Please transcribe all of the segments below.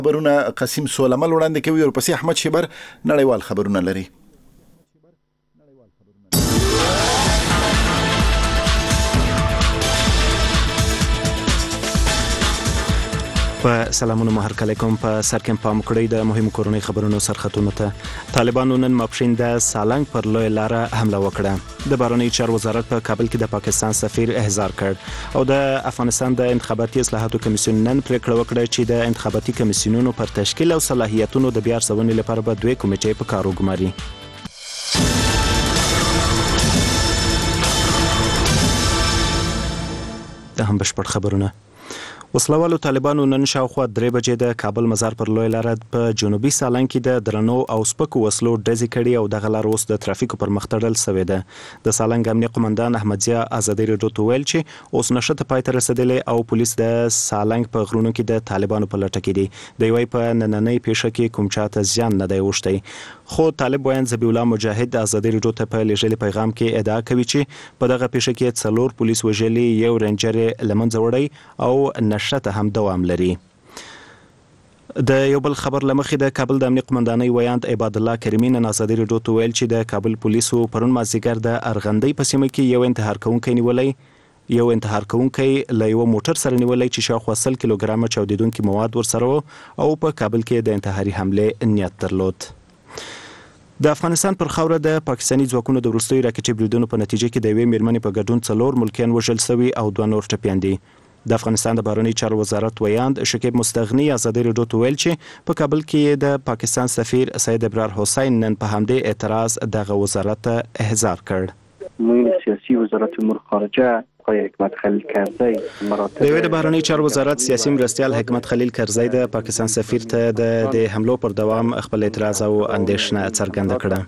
خبرونه قسیم سولمل وړاندې کوي او پسې احمد شیبر نړیوال خبرونه لري. په سلامونو مهر کلیکم په سر کې پام کړی د مهمو کورنۍ خبرونو سرخطونو ته. طالبانو نن ماپښین د سالنګ پر لوی لاره حمله وکړه. د بهرنی چارو وزارت په کابل کې د پاکستان سفیر احضار کړ او د افغانستان د انتخاباتي اصلاحاتو کمیسیون نن پریکړه وکړه چې د انتخاباتي کمیسیونونو پر تشکیل او صلاحیتونو د بیا ارزونې لپاره به دوه کمیټې په کار وګماري. د هم بشپړ خبرونه. وسلوالو طالبانو نن شاوخوا 3 بجې د کابل مزار پر لوی لاره په جنوبي سالنګ کې د درنو او سپکو وسلو ډزې کړي او دغه لار اوس د ترافیکو پر مخ تړل شوې ده. د سالنګ امنیه قومندان احمد ضیا ازادي راډیو ته ویل چې اوس نشته پای ته رسیدلې او پولیس د سالنګ په غرونو کې د طالبانو په لټه کې دي. د یوې په نننۍ پیښه کې کوم چاته زیان نه دی اوښتی، خو طالب وایي ذبیح الله مجاهد ازادي راډیو ته په لېږلي پیغام کې ادعا کوي چې په دغه پیښه کې 4 پولیس وژلي، یو رینجر لمنځه وړی او نشته هم دوام لري. د یو بل خبر لمخې د کابل د امنیه قومندانۍ ویاند عباد الله کریمي نن ازادي راډیو ته ویل چې د کابل پولیسو پرون مازدیګر د ارغندۍ په سیمه کې یو انتحار کوونکی له یو موټر سره نیولای چې شاوخوا 100 کیلوګرامه چاودیدونکي مواد ورسره او په کابل کې د انتحاري حمله نیت درلود. د افغانستان پر خاوره د پاکستاني ځواکونو د وروستیو راکټي بریدونو په نتیجه کې د یوې میرمنې په ګډون 4 ملکیان وژل شوي او 2 نور ټپیان دي. د افغانستان د بهرنی چارو وزارت ویاند شکیب مستغنی ازادي راډیو ته ویل چې په کابل کې د پاکستان سفیر سید ابرار حسین نن په همدې اعتراض دغه وزارت احضار کړ. معین سیاسی وزارت امور خارجه آقای حکمت خلیل کرزی د بهرنی چارو وزارت سیاسي مرستیال حکمت خلیل کرزی د پاکستان سفیر ته د حملو پر دوام خپل اعتراض او اندیښنه څرګنده کړه.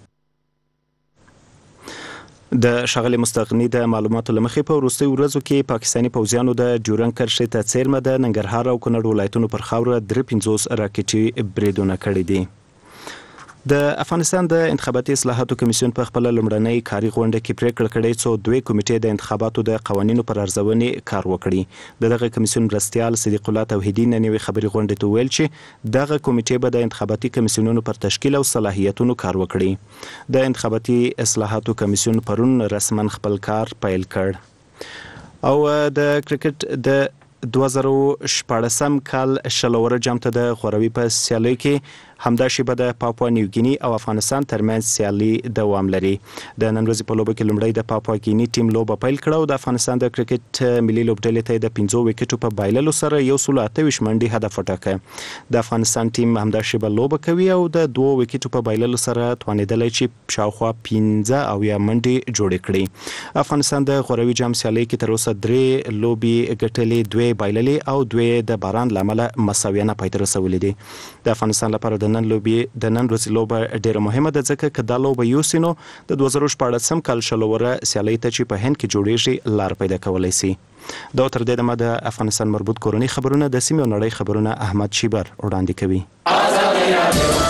د ښاغلي مستغني د معلوماتو لمخې په وروستیو ورځو کې پاکستاني پوځیانو د ډیورنډ کرښې ته څیرمه د ننګرهار او کونړ ولایتونو پر خاوره 53 راکټي بریدونه کړي دي. د افغانستان د انتخاباتي اصلاحاتو کمیسیون په خپل لومړنۍ کاري غونډه کې پریکړه کړې چې 2 کمیټې د انتخاباتو د قوانینو پر ارزونې کار وکړي. دغه کمیسیون مرستیال صدیق الله توحیدی نن یوې خبري غونډې ته ویل چې دغه کمیټې به د انتخاباتي کمیسیونونو پر تشکیل او صلاحیتونو کار وکړي. د انتخاباتي اصلاحاتو کمیسیون پرون رسما خپل کار پیل کړ او د کرکټ د 2014 کال شلوره جام ته د غوروي په سیالۍ کې همدا شیبه د پاپوا نیوګینی او افغانستان ترمنځ سیالي دوام لري. د نن ورځې په لوبه کې لومړی د پاپوا ګینی ټیم لوبه پیل کړه او د افغانستان د کرکټ ملي لوبډلې ته د 15 وکټو په بایللو سره 128 منډي هدف وټاکه. د افغانستان ټیم همدا شیبه لوبه کوي او د 2 وکټو په بایللو سره توانیدلی چې شاوخوا 15 او یا منډي جوړ کړي. افغانستان د غوروي جام سیالۍ کې تر اوسه 3 لوبي ګټلې، 2 بایللې او 2 د باران لامل مساویانه پای ته رسولې دي. د افغانستان لپاره د نن ورځې لوبه ډیره مهمه ده ځکه که دا لوبه یوسي نو د 2014 کال شلوره سیالۍ ته چې په هند کې جوړیږي لار پیدا کولی سي. دا تر دې دمه د افغانستان مربوط کورنۍ خبرونه د سیمې او نړۍ خبرونه احمد شیبر وړاندې کوي.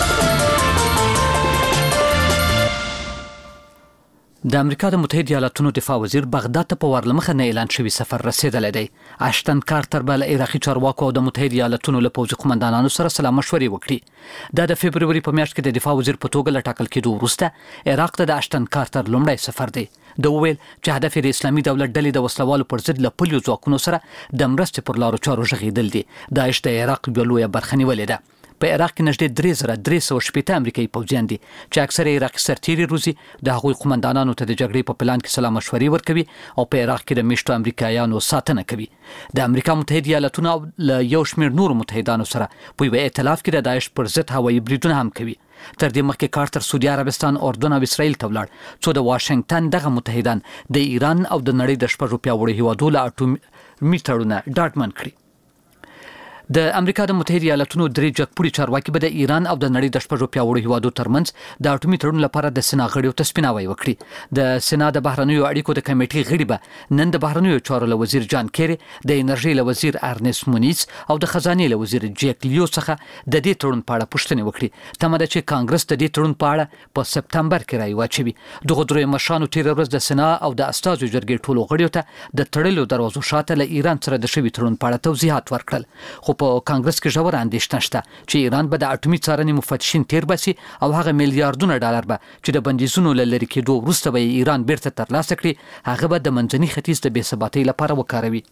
د امریکا د متحده ایالاتونو دفاع وزیر بغداد ته په ورلمخه نه اعلان شوی سفر رسیدلی دی. اشتن کارتر به له عراقي چارواکو او د متحده ایالاتونو له پوځي قومندانانو سره سلا مشورې وکړي. دا د فبروري په میاشت کې د دفاع وزیر په توګه له ټاکل کېدو وروسته عراق ته د اشتن کارتر لومړی سفر دی. د وویل چې هدف د اسلامي دولت ډلې د وسلوالو پر ضد له پلیو ځواکونو سره د مرستې پر لارو چارو غږېدل دي. داعش د عراق یوه لویه برخه نیولې ده. په عراق کې نږدې 3360 امریکایي پوځیان دي چې اکثره عراقي سرتیري روزي د هغوی قومندانانو ته د جګړې په پلان کې سلا مشورې ورکوي او په عراق کې د میشتو امریکایانو ساتنه کوي. د امریکا متحده ایالاتونو له یو شمېر نورو متحدانو سره په یوه ائتلاف کې د داعش پر ضد هوایي بریدونه هم کوي. تر دې مخکې کارتر سعودي عربستان، اردن او اسرائیل ته ولاړ څو د واشنگټن دغه متحدان د ایران او د نړۍ د شپږو پیاوړو هیوادو له اټومي تړونه ډاډمن کړي. د امریکا د متحده ایالاتونو درې جګپوړي چارواکي به د ایران او د نړۍ د شپږو پیاوړو هیوادو ترمنځ د اټومي تړون لپاره د سنا غړیو ته سپیناوی وکړي. د سنا د بهرنیو اړیکو د کمیټې غړي به نن د بهرنیو چارو له وزیر جان کیری، د انرژي له وزیر ارنست مونیز او د خزانې له وزیر جیک لیو څخه د دې تړون په اړه پوښتنې وکړي. تمه ده چې کانګرس د دې تړون په اړه په سپتمبر کې رایې واچوي. دغه درې مشرانو تېره ورځ د سنا او د استازو جرګې ټولو غړیو ته د تړلو دروازو شاته له ایران سره د شوي تړون په اړه توضیحات ورکړل. خو خو په کانګرس کې ژور اندېښنه شته چې ایران به د اټومي څارنې مفتشین تیر باسي او هغه میلیارډونه ډالر به چې د بندیزونو له لرې کېدو وروسته به ایران بیرته ترلاسه کړي هغه به د منځني ختیځ د بې ثباتۍ لپاره وکاروي.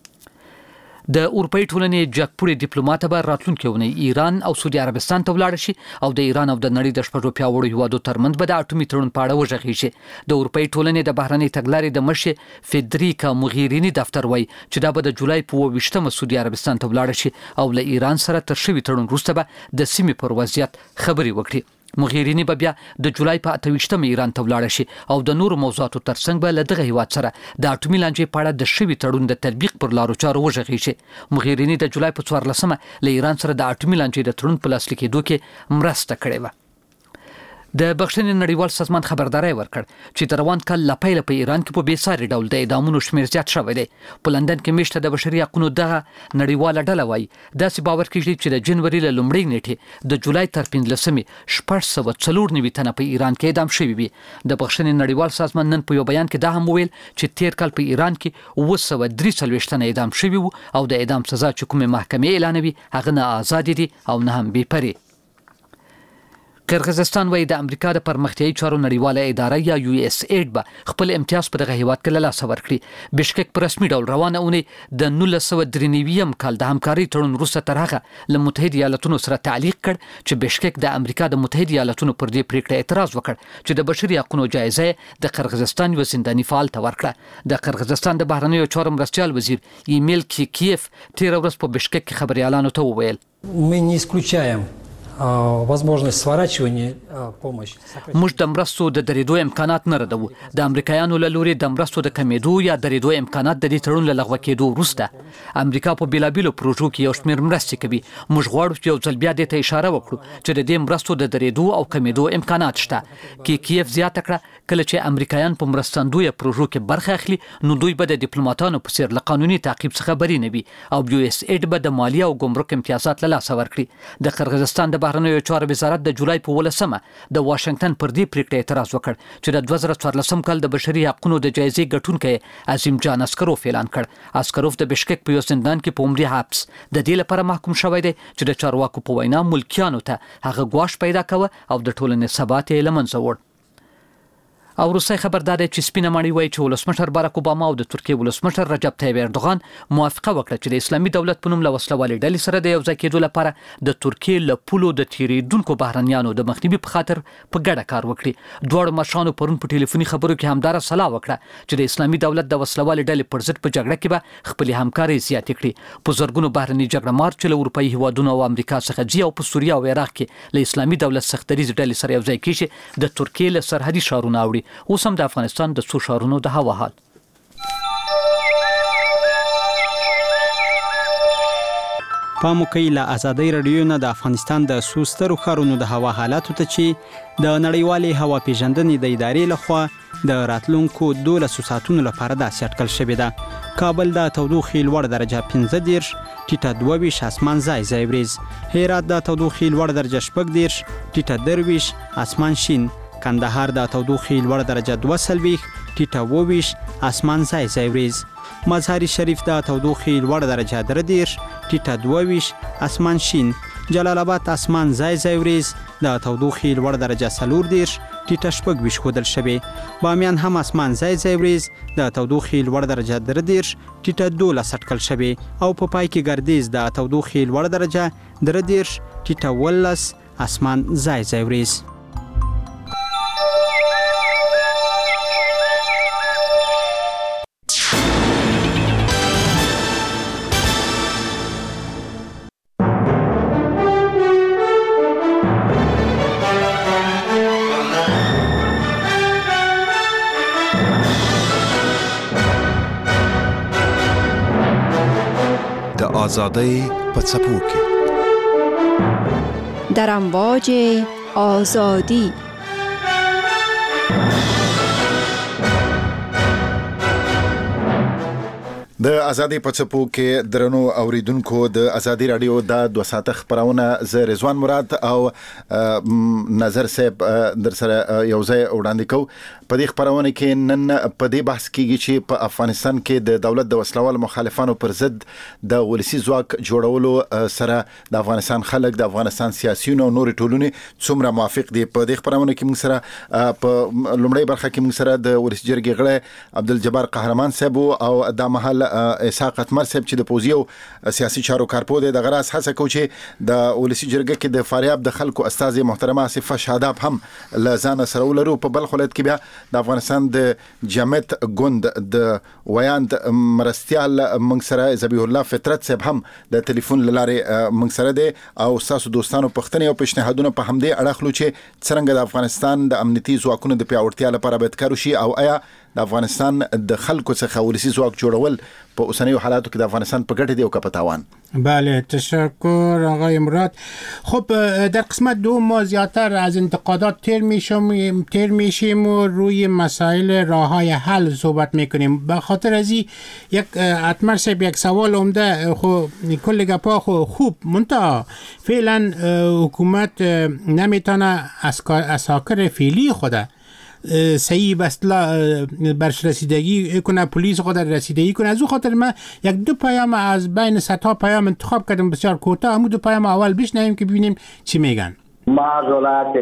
د اروپאי ټولنې جګپوړي ډیپلوماټ به راتلونکي اونۍ ایران او سعودي عربستان ته ولاړ شي او د ایران او د نړۍ د شپږو پیاوړو هیوادو ترمنځ به د اټومي تړون په اړه وغږیږي. د اروپאי ټولنې د بهرنۍ تګلارې د مشر فدریکا موغیرینی دفتر وایي چې دا به د جولای په 28مه سعودي عربستان ته ولاړ شي او له ایران سره تر شوي تړون وروسته به د سیمې پر وضعیت خبرې وکړي. موغیرینی به بیا د جولای په 28مه ایران ته ولاړ شي او د نورو موضوعاتو ترڅنګ به له دغه هیواد سره د اټومي لانجې په اړه د شوي تړون د تطبیق پر لارو چارو وغږیږي. موغیرینی د جولای په 14مه له ایران سره د اټومي لانجې د تړون په لاسلیک کېدو کې مرسته کړې وه. د بخښنې نړیوال سازمان خبرداري ورکړ چې د روان کال لپاره په ایران کې په بیساري ډول د اعدامونو شمیر زیات شوی دی. په لندن کې میشته د بشري حقوقو دغه نړیواله ډله وایي داسې باور کوي چې د جنوري له لومړۍ نیټې د جولای تر 15مې 694 تنه په ایران کې اعدام شوي وي. د بخښنې نړیوال سازمان نن په یو بیان کې دا هم وویل چې تیر کال په ایران کې 943 تنه اعدام شوي وو او د اعدام سزا چې کومه محکمې اعلانوي هغه نه آزاد دي او نه هم بې پرې. قرغیزستان وایي د امریکا د پرمختیایي چارو نړیواله اداره یا USAID به خپل امتیاز په دغه هیواد کې له لاسه ورکړي. بشکک په رسمي ډول روانه اونۍ د 1993 کال د همکارۍ تړون وروسته تر هغه له متحده ایالاتونو سره تعلیق کړ چې بشکک د امریکا د متحده ایالاتونو پر دې پریکړه اعتراض وکړ چې د بشري حقوقو جایزه د قرغیزستان یو زنداني فعال ته ورکړه. د قرغیزستان د بهرنیو چارو مرستیال وزیر ایمیل کیکیف تیر ورځ په بشکک کې خبريالانو ته وویل мы не исключаем возможность сворачивания помощи. موږ د مرستو د درېدو امکانات نه ردو. د امریکایانو له لوري د مرستو د کمیدو یا درېدو امکانات د دې تړون له لغوه کېدو وروسته امریکا په بیلابیلو پروژو کې یو شمېر مرستې کوي. موږ غواړو چې یو ځل بیا دې ته اشاره وکړو چې د دې مرستو د درېدو او کمیدو امکانات شته. کیف زیاته کړه کله چې امریکایان په مرستندوی پروژو کې برخه اخلي نو دوی به د ډیپلوماټانو په څیر له قانوني تعقیب څخه بری نه وي او USAID به د مالیه او ګمرک امتیازات له لاسه ورکړي. د قرغیزستان د بهرنیو چارو وزارت د جولای په 18مه د واشنگټن پر دې پریکړه اعتراض وکړ چې د 2014 کال د بشري حقوقو د جایزې ګټونکي عظیم جان اسکروف اعلان کړ. اسکروف د بشکک په یو زندان کې په عمري حبس د دې لپاره محکوم شوی دی چې د چارواکو په وینا ملکیانو ته هغه ګواښ پیدا کوي او د ټولنې ثبات یې له منځه وړ. او روسي خبردار دی چې سپینه ماڼۍ وایي چې ولسمشر باراک اوباما او د ترکیې ولسمشر رجب طیب اردوغان موافقه وکړه چې د اسلامي دولت په نوم له وسلوالې ډلې سره د یو ځای کېدو لپاره د ترکیې له پولو د تیریدونکو بهرنیانو د مخنیوي په خاطر په ګډه کار وکړي. دواړو مشرانو پرون په ټلیفوني خبرو کې همدار سلا وکړه چې د اسلامي دولت د وسلوالې ډلې پر ضد په جګړه کې به خپل همکاري زیاتې کړي. په زرګونو بهرني جګړه مار چې له اروپאי هیوادونو او امریکا څخه ځي او په سوریه او عراق کې له اسلامي دولت سختریز ډلې سره یو ځای کېږي د ترکیې له سرحدي شهرونو اوړي. اوس هم د افغانستان د څو شهرونو د هوا حال. پاموکي له آزادۍ رادیو نه د افغانستان د څو سترو ښارونو د هوا حالاتو ته چې د نړیوالې هوا پیژندنې د ادارې لخوا د راتلونکو 12 ساعتونو لپاره داسې اټکل شوې ده. کابل د تودوخې لوړ درجه 15 ټیټه 22 اسمان ځای وریځ. هرات د تودوخې لوړ درجه 14 ټیټه 23 اسمان شین. کندهار د تودوخې لوړ درجه 22 ټیټه 22 اسمان ځای وریځ. مزهري شریف د تودوخې لوړ درجه 13 ټیټه 22 اسمان شین. جلال آباد اسمان ځای وریځ د تودوخې لوړ درجه 14 ټیټه 24 ښودل شوی. بامیان هم اسمان ځای وریځ د تودوخې لوړ درجه 13 ټیټه 12 اټکل شوی او په پای کې ګردیز د تودوخې لوړ درجه 13 ټیټه 18 اسمان ځای وریځ. آزادی په څپو کې در امواج آزادی د ازادي په څپو کې درنو اوریدونکو د ازادي رادیو د 2 ساعته خبرونه ز رضوان مراد او نظر صاحب در سره یو ځای وړاندې کو. په دې خبرونه کې نن په دې بحث کېږي چې په افغانستان کې د دولت د وسلوال مخالفانو پر ضد د ولسی ځواک جوړولو سره د افغانستان خلک د افغانستان سیاسيون او نور ټولنې څومره موافق دي. په دې خبرونه کې موږ سره په لومړی برخه کې موږ سره د ولسی جرګې غړی عبدالجبار قهرمان صاحب او د محل اسحاق اتمر صاحب چې د پوزیو سیاسي چارو کارپو د غراس هڅه کوي چې د ولسی جرګه کې د فاریاب د خلکو استاد محترمه آصفه شاداب هم لزان سره ولرو. په بل خلت کې بیا د افغانستان د جمعیت ګوند د ویاند مرستيال منګ سره زبیح الله فطرت صاحب هم د ټلیفون لاره منګ سره دي او تاسو دوستانو پښتنې او پښتنهادونه په همدې اړه خلو چې څنګه د افغانستان د امنیتي ځواکونو د پیاوړتیا لپاره به کار وشي او آیا د افغانستان د خلکو څخه ولسی ځواک جوړول په اوسنیو حالاتو کې د افغانستان په ګټه دی او په تاوان. بله تشکر آقای مراد. خب در قسمت دو ما زیادتر از انتقادات تیر میشیم و روی مسائل راههای حل صحبت میکنیم. به خاطر از یک اتمر صاحب یک سوال عمده کل گپا خوب منتها فعلا حکومت نمیتونه اساکر فعلی خوده صحیح بسلا برش رسیدگی کنه، پلیس خود رسیدگی کنه. از او خاطر من یک دو پیام از بین صدها پیام انتخاب کردم بسیار کوتاه. همون دو پیام اول بشنویم که ببینیم چی میگن. معذرت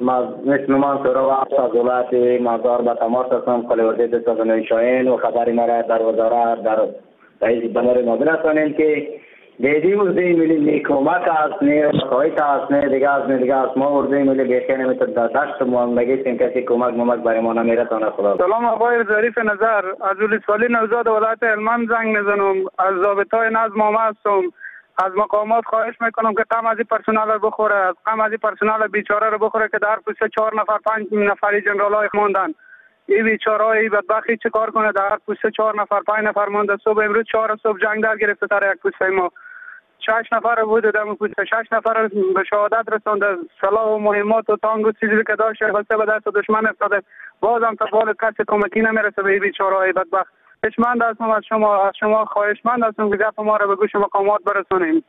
من سراغ معذرت مازار به تماس هستم خلیوزید سازمان شاهین و خبری مرا در وزارت در رئیس بنر نادر هستند که دیدی ورزی ملی نیکومک است نه خواهیت است نه دیگه است ما ورزی ملی بیخی نمیتد داشت مهندگی سین کسی کمک برای ما نمیرسانه. خدا سلام آقای ظریف نظر، از ولسوالی نوزاد ولایت هلمند زنگ میزنم. از ضابطای نظم آمده هستم. از مقامات خواهش میکنم که غم از این پرسنل رو بخوره، از غم از این پرسنل بیچاره رو بخوره که در پوست 4 نفر 5 نفری جنرال های ماندن. این بیچاره های بدبختی چه کار کنه؟ در پوست 4 نفر 5 نفر مانده. صبح امروز 4 صبح جنگ در گرفته سر یک پوست ما. 6 نفر بود در پوست 6 نفر به شهادت رسونده. سلاح و مهمات و تانگ و چیزی که داشت خسته به دست دشمن افتاده. بازم تا بال کسی کمکی نمیرسه به این بیچاره های بدبخت. خواهشمند هستم از شما خواهشمند هستم که گپ ما رو به گوش مقامات برسونیم.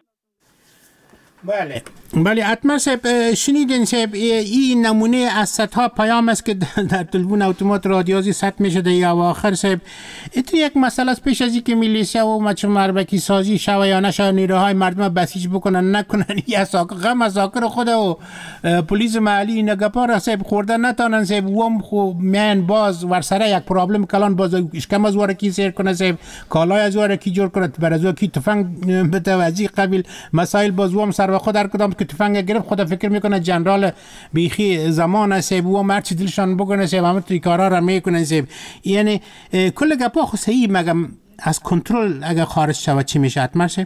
بله اتمر صاحب شنیدین صاحب این نمونه از صدها پیام است که در تلفن اتومات رادیوزی ثبت می شده یا آخر صاحب اتر یک مسئله است. پیش از اینکه میلیشیا و مربکی سازی شوه یا نشه نیروهای مردم بسیج بکنن نکنن یا غم از ساکر خود و پلیس محلی نگپار صاحب خوردن نتانن صاحب وام خو میان باز ورسره یک پرابلم کلان باز اشکم از واره کی سیر کنه صاحب کالای از واره کی جور کنه بر از کی تفنگ بتوازی قبیل مسائل باز وام سر و خود در کدام که تفنگ گرفت خدا فکر میکنه جنرال بیخی زمان صاحب و مرچ دلشان بکنه صاحب همه توی کارا را میکنه صاحب. یعنی کل گپا خو صحیح مگم از کنترل اگه خارج شود چی میشه اتمر صاحب؟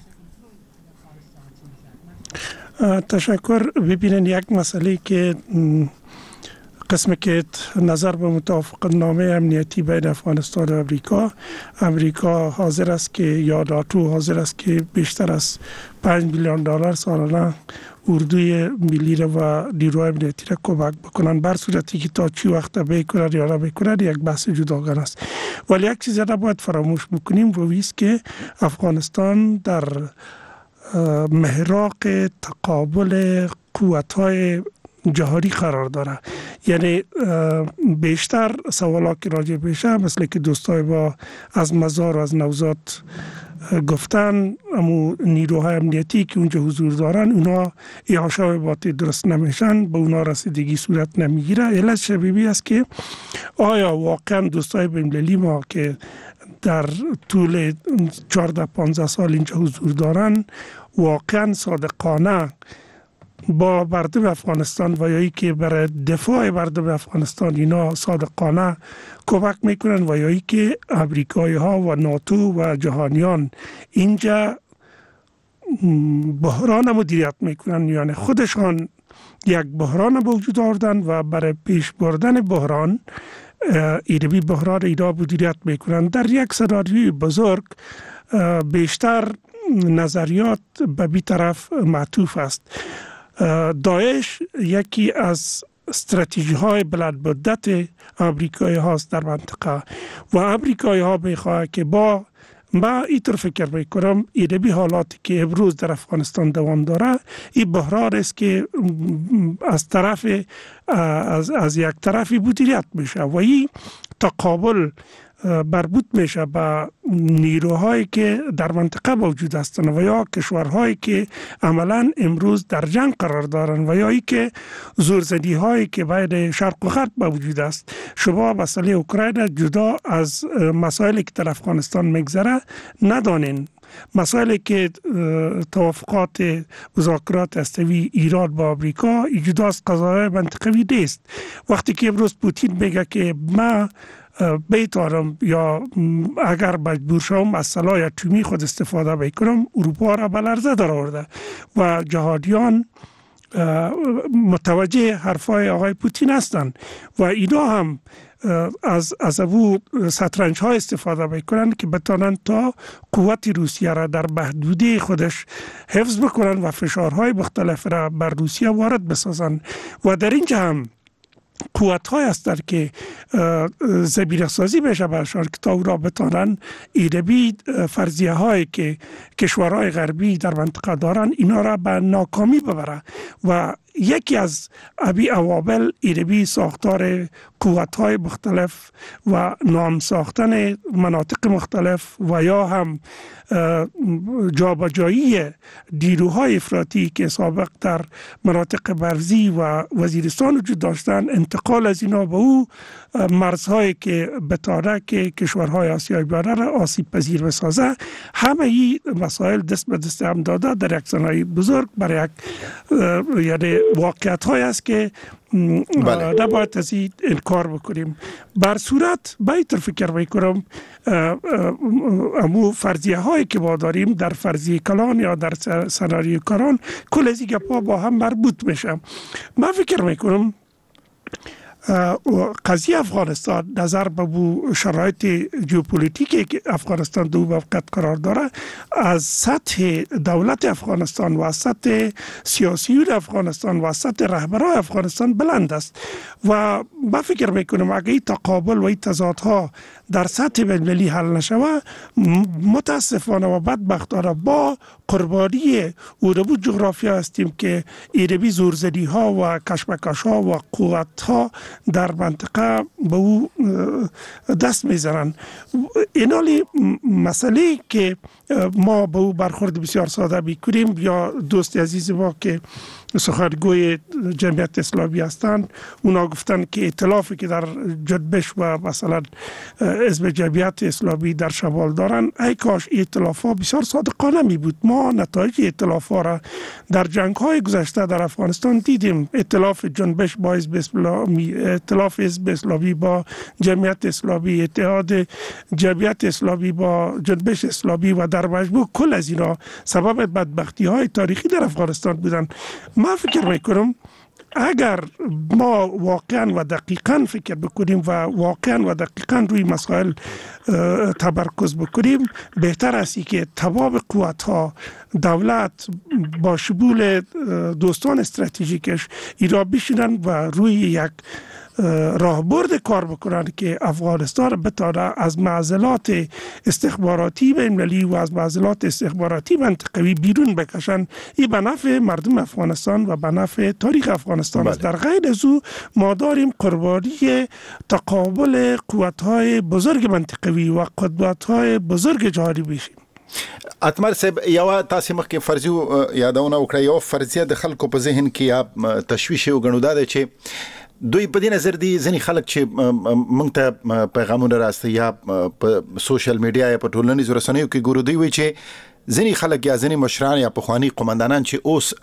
تشکر. ببینن یک مسئله که قسم که نظر به متوافقت نامه امنیتی بین افغانستان و امریکا حاضر است که یا ناتو حاضر است که بیشتر از $5 میلیون سالانه اردوی ملی را و نیروهای امنیتی را کمک بکنن. بر صورتی که تا چی وقت بکنن یا نمیکنن یک بحث جداگانه است. ولی یک چیز را باید فراموش بکنیم و است که افغانستان در محراق تقابل قوت‌های جهانی قرار داره. یعنی بیشتر سوالات که راجع بشه مثل که دوستای با از مزار و از نوزاد گفتن امو نیروهای امنیتی که اونجا حضور دارن اونا احاشا باطی درست نمیشن، به اونا رسیدگی صورت نمیگیره. علت شبیهی است که آیا واقعا دوستای بین‌المللی ما که در طول 14-15 سال اینجا حضور دارن واقعا صادقانه با مردم افغانستان و یایی که برای دفاع مردم افغانستان اینا صادقانه کمک میکنن و یایی که امریکایی ها و ناتو و جهانیان اینجا بحران مدیریت میکنن، یعنی خودشان یک بحران به وجود آوردن و برای پیش بردن بحران ایربی بحران اینا مدیریت میکنن. در یک سناریوی بزرگ بیشتر نظریات به بی طرف معطوف است. داعش یکی از استراتژی های بلند مدت آمریکایی هاست در منطقه و آمریکایی ها میخواه که با ما اینطور فکر میکنم ایربی حالاتی که امروز در افغانستان دوام داره این بحران است که از طرف از یک طرفی مدیریت میشه و این تقابل مربوط میشه به نیروهایی که در منطقه موجود هستند و یا کشورهایی که عملا امروز در جنگ قرار دارند و یا ای که زورزنی هایی که بین شرق و غرب موجود است. شما مسئله اوکراین جدا از مسائلی که در افغانستان میگذره ندانین. مسائلی که توافقات مذاکرات هسته‌ای ایران با آمریکا جدا از قضایا منطقوی نیست. وقتی که امروز پوتین میگه که ما بیتارم یا اگر مجبور شوم از سلاح اتمی خود استفاده میکنم، اروپا را به لرزه در آورده و جهادیان متوجه حرفای آقای پوتین هستند و اینا هم از او شطرنج ها استفاده میکنن که بتانن تا قوت روسیه را در محدوده خودش حفظ بکنن و فشارهای مختلف را بر روسیه وارد بسازن و در اینجا هم قوت های هستند که زمینه سازی میشه برشان که تا او را بتانن ایربی فرضیه هایی که کشورهای غربی در منطقه دارن اینا را به ناکامی ببره و یکی از ابی عوامل ایربی ساختار قوت های مختلف و نام ساختن مناطق مختلف و یا هم جابجایی نیروهای افراطی که سابق در مناطق مرزی و وزیرستان وجود داشتن، انتقال از اینا به او مرزهایی که بتاره که کشورهای آسیای میانه را آسیب پذیر بسازه. همه این مسائل دست به دست هم داده در یک صحنه بزرگ برای یک یعنی واقعیت های است که نباید از این انکار بکنیم. بر صورت باید فکر میکنم امو فرضیه هایی که ما داریم در فرضیه کلان یا در سناریو کلان کل از این گپا با هم مربوط میشه. من فکر میکنم قضیه افغانستان نظر به شرایط ژئوپلیتیکی که افغانستان در موقعیت قرار داره از سطح دولت افغانستان و از سطح سیاسیون افغانستان و از سطح رهبران افغانستان بلند است و من فکر میکنم اگه این تقابل و این تضادها در سطح بین‌المللی حل نشوه متاسفانه و بدبختانه با قربانی اوربو جغرافیا هستیم که ایربی زورزنی ها و کشمکش ها و قوت ها در منطقه به او دست میزنن. اینالی مسئله که ما به او برخورد بسیار ساده میکنیم یا دوست عزیز ما که سخنگوی جمعیت اسلامی هستند اونا گفتن که ائتلافی که در جنبش و مثلا حزب جمعیت اسلامی در شمال دارن ای کاش ائتلاف ها بسیار صادقانه می بود. ما نتایج ائتلاف ها را در جنگ های گذشته در افغانستان دیدیم. ائتلاف جنبش با حزب اسلامی، ائتلاف حزب اسلامی با جمعیت اسلامی، اتحاد جمعیت اسلامی با جنبش اسلامی و در مجموع کل از اینا سبب بدبختی های تاریخی در افغانستان بودن. من فکر میکنم اگر ما واقعا و دقیقا فکر بکنیم و واقعا و دقیقا روی مسائل تمرکز بکنیم بهتر است که تمام قوت ها دولت با شمول دوستان استراتژیکش ایران بشینن و روی یک راهبرد کار بکنن که افغانستان بتونه از معضلات استخباراتی بین‌المللی و از معضلات استخباراتی منطقوی بیرون بکشن. این به نفع مردم افغانستان و به نفع تاریخ افغانستان است. در غیر از او ما داریم قربانی تقابل قوت‌های بزرگ منطقوی و قدرت‌های بزرگ جهانی میشیم. اتمر صاحب یو تاسو مخکې فرضي یادونه وکړه یو فرضیه د خلکو په ذهن کې یا تشویش وګڼو دا چې دوی په دې نظر دي ځینې خلک چې موږ ته پیغامونه راستي یا په سوشل میډیا یا په ټولنیزو رسنیو کې ګورو دوی وایي چې ځینې خلک یا ځینې مشران یا پخواني قومندانان چې اوس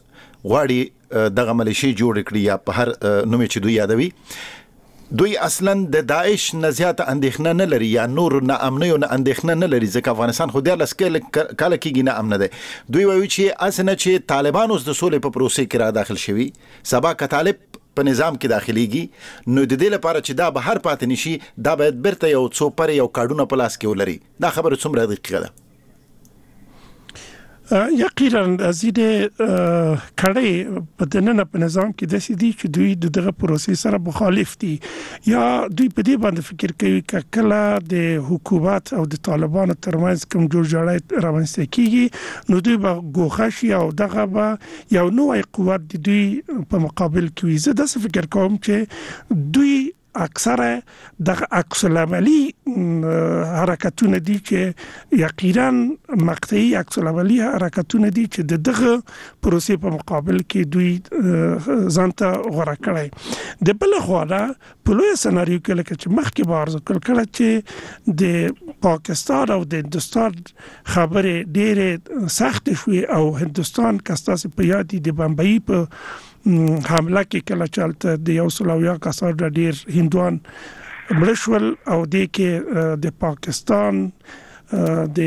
غواړي دغه ملیشي جوړ کړي یا په هر نوم چې دوی یادوي دوی اصلا د داعش نه زیاته اندېښنه نه لري یا نور نه امنیو نه اندېښنه نه لري ځکه افغانستان خو دیارلس کاله کېږي نه امنه دی. دوی وایي چې اسنه چې طالبان اوس د سولې په پروسې کې را داخل شوي سبا که طالب په نظام کې داخليږي نو د دې لپاره چې دا بهر پاتې نشي دا باید برته یو څو پر یو کارډونه په لاس کې ولري. دا خبره څومره دقیقه ده؟ یقینا از این کړي په دننه په نظام کې د سې دي چې دوی دغه پروسې سره مخالف دي یا دوی په دې باندې فکر کوي چې کله د حکومت او د طالبانو ترمنځ کوم جوړجاړی رامنځته کیږي نو دوی به ګوښه شي او دغه به یو نوې قوت د دوی په مقابل کې وي. زه داسې فکر کوم چې دوی اکثره د عکس العملی حرکتونه دي چې یقینا مقطعي عکس العملی حرکتونه دي چې دغه پروسې په مقابل کې دوی ځانته غوړه کړي. د بل خوا په لوی سناریو کې لکه چې مخکې بارز کړل چې د پاکستان او د هندستان خبرې ډېرې سخت شوې او هندستان کستاسې په یادي د بمبئی په حمله کې کله چالت د یو سلویا کسان ډیر هندوان مړشول او د کې د پاکستان د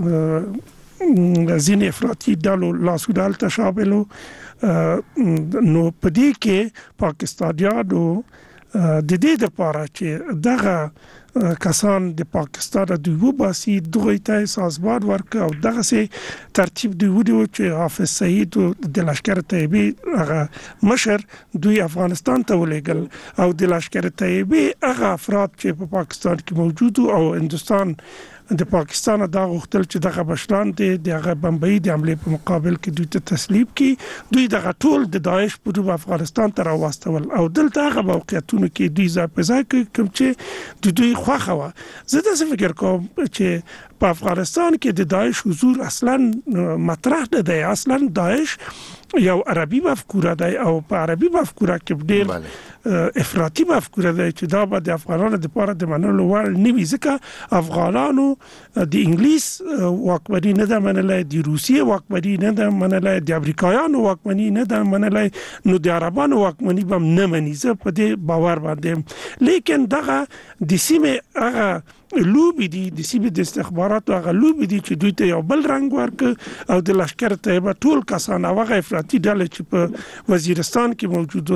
ځینې افراطي ډلو لاسودال تشابلو نو په دې کې پاکستانیانو د دې لپاره چې دغه کسان د پاکستان د وباسي دغه ته سازمان ورک او دغه سي ترتیب دی وډیو چې حافظ سعید د لشکره طیبه هغه مشر دوی افغانستان ته ولېګل او د لشکره طیبه هغه افراد چې په پاکستان کې موجود او هندستان د پاکستان دا غوښتل چې دغه بشلان دغه بمبئی د حمله په مقابل کې دوی ته تسلیم کړي دوی دغه ټول د داعش په ډول افغانستان ته راوستل او دلته هغه موقعیتونه کې دوی ځای په ځای کوم چې دوی خوخه و. زه د فکر کوم چې په افغانستان کې د داعش حضور اصلا مطرح نه دی. اصلا داعش یو عربي مفکوره ده او په عربي مفکوره کې ډېر افراطي مفکوره ده چې دا به د افغانانو لپاره د منلو وړ نه وي ځکه افغانانو د انګلیس واکمني نه ده منلای د روسیې واکمني نه ده منلای د امریکایانو واکمني نه ده منلای نو د عربانو واکمني به نه مني. زه په دې باور باندې لیکن دغه د سیمه هغه لوبي دي د سیمه د استخباراتو هغه لوبي دي چې دوی ته یو بل رنگ ورک او د لشکره طیبه ټول کسان هغه افراطي ډلې چې په وزیرستان کې موجود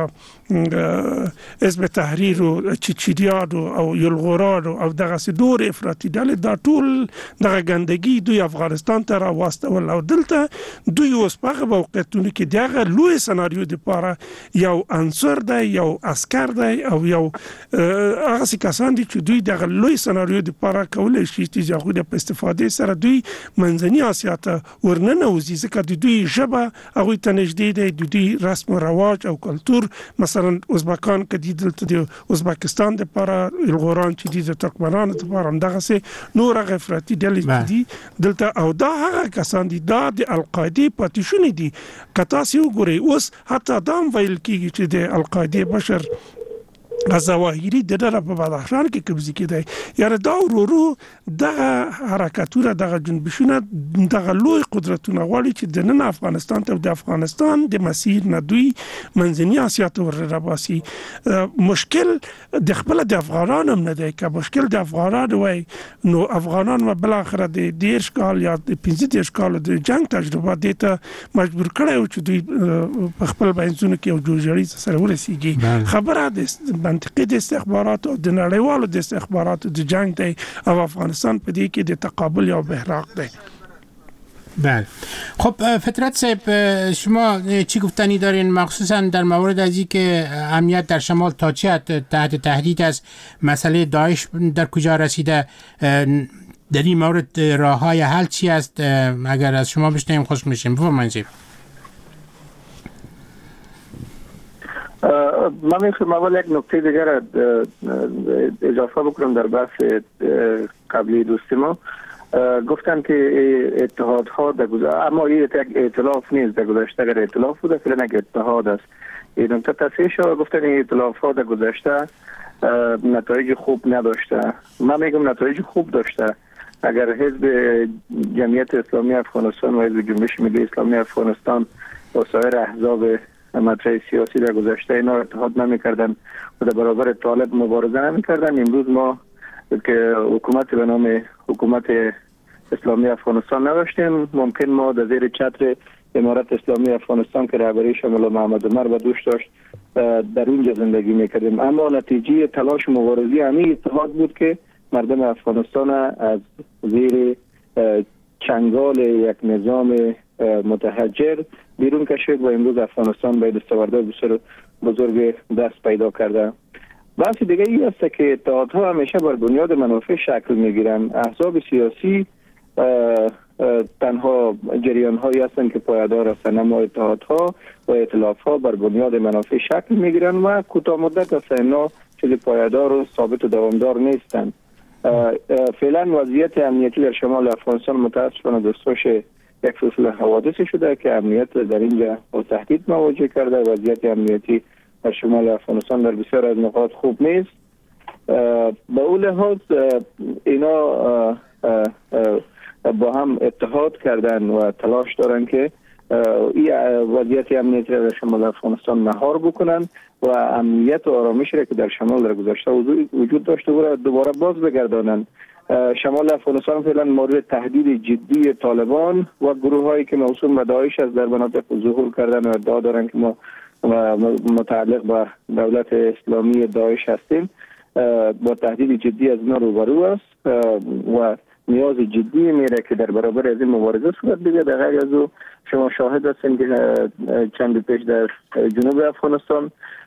لکه حزب تحریر او چچریان او یلغوران او دغه سدور افراطي ډلې دا ټول دغه ګندګي دوی افغانستان ته راوستل او دلته دوی اوس په موقعیتونو کې دغه لوی سناریو لپاره یو عنصر دی یو عسكر دی او یو هغه کسان دي چې دوی دغه لوی سناریو د لپاره کولای شي چې ځاغونه په استفاده سره دوی منځنی اسیا ته ورننه وزي ځکه د دوی ژبه هغه ته نږدې دی د دوی رسم او رواج او کلچر مثلا ازبکان کې دلته د ازبکستان د لپاره الغوران چې د ترکمنانو لپاره دغه سي نور غفرتي ډلې دي دلته او دا هغه کسان دي دا د القاعده پاتیشونی دي کتا سی وګوري اوس حتی دام ویل کیږي چې د القاعده بشر غزواهری د دره په بدخشان کې قبضه کړي یاره دا ورورو دغه حرکتونه دغه جنبشونه دغه لوی قدرتونه غواړي چې د نن افغانستان ته د افغانستان د مسیر نه دوی منځنی اسیا ته وررباسي. مشکل د خپل د افغانانو نه دی که مشکل د افغانانو وای نو افغانان بل اخر د 10 کال یا د 15 کال د جنگ تجربه دیته مجبور کړي چې دوی په خپل بینځونو کې یو جوړجاړي سره ورسیږي. خبره د منطقي د استخباراتو د نړیوالو د استخباراتو د جنگ دی او افغانستان په دې کې د تقابل یا بحراق دی. بله خب فطرت صاحب شما چی گفتنی دارین مخصوصا در مورد از این که امنیت در شمال تا چه تحت تهدید است مسئله داعش در کجا رسیده در این مورد راه های حل چی است اگر از شما بشنویم خوش میشیم بفرمایید. من میخوام اول یک نکته دیگر اضافه بکنم در بحث قبلی دوست ما. گفتن که اتحادها در گذشته اما این یک ائتلاف نیست در گذشته اگر ائتلاف بوده فعلا یک اتحاد است. این نکته تصحیح شد گفتن این ائتلافها در گذشته نتایج خوب نداشته. من میگم نتایج خوب داشته. اگر حزب جمعیت اسلامی افغانستان و حزب جنبش ملی اسلامی افغانستان و سایر احزاب مطرح سیاسی در گذشته اینا اتحاد نمی‌کردن و در برابر طالب مبارزه نمی‌کردن امروز ما که حکومت به نام حکومت اسلامی افغانستان نداشتیم ممکن ما در زیر چتر امارت اسلامی افغانستان که رهبریش مولا محمد عمر و دوش داشت در اونجا زندگی می‌کردیم اما نتیجه تلاش مبارزی همین اتحاد بود که مردم افغانستان از زیر چنگال یک نظام متحجر بیرون کشید و امروز افغانستان به دستاوردهای بسیار بزرگ دست پیدا کرده. بحث دیگه ای است که اتحادها همیشه بر بنیاد منافع شکل میگیرن. احزاب سیاسی تنها جریان هایی هستند که پایدار هستند، اما اتحادها و ائتلاف ها بر بنیاد منافع شکل میگیرن و کوتاه مدت است اینا چیز پایدار و ثابت و دوامدار نیستند. فعلا وضعیت امنیتی در شمال افغانستان متاسفانه دستخوش یک سلسله حوادثی شده که امنیت در اینجا با تهدید مواجه کرده. وضعیت امنیتی در شمال افغانستان در بسیار از نقاط خوب نیست. به اون لحاظ اینا با هم اتحاد کردن و تلاش دارن که این وضعیت امنیتی در شمال افغانستان مهار بکنن و امنیت و آرامش را که در شمال در گذشته وجود داشته و دوباره باز بگردانن. شمال افغانستان فعلا مورد تهدید جدی طالبان و گروه هایی که موسوم به داعش از در مناطق ظهور کردن و ادعا دارن که ما متعلق به دولت اسلامی داعش هستیم با تهدید جدی از اینا روبرو است و نیاز جدی میره که در برابر از این مبارزه صورت بگیرد. در غیر از او شما شاهد هستین که چند پیش در جنوب افغانستان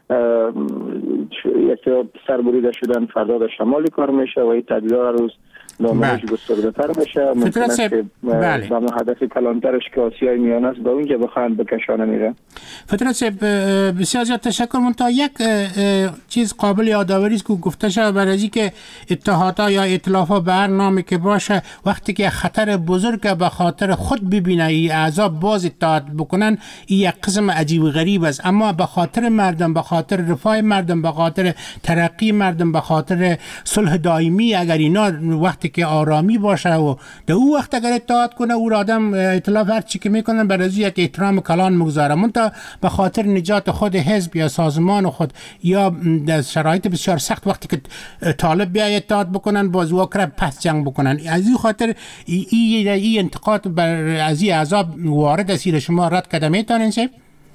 یک سربریده شدن، فردا در شمالی کار میشه و این تهدیدها روز نامش گسترده‌تر میشه. ممکنه که با هدف کلانترش که آسیای میانه است به اونجا بخواهند بکشانه میره. فترت بسیار زیاد تشکر. منتها یک چیز قابل یادآوری است که گفته شده برای از اینکه اتحادها یا ائتلاف‌ها به هر نامی که باشه وقتی که خطر بزرگ به خاطر خود ببینه این احزاب باز اتحاد بکنن، این یک قسم عجیب و غریب است، اما به خاطر مردم، به خاطر رفاه مردم، به خاطر ترقی مردم، به خاطر صلح دائمی، اگر اینا وقتی که آرامی باشه و در اون وقت اگر اتحاد کنه او آدم ائتلاف هر چی که میکنن برای یک احترام کلان مگذاره. منتها به خاطر نجات خود حزب یا سازمان خود یا در شرایط بسیار سخت وقتی که طالب بیا اتحاد بکنن باز وکر پس جنگ بکنن. از این خاطر این انتقاد بر از این احزاب وارد است. شما رد کردن میتونین چه؟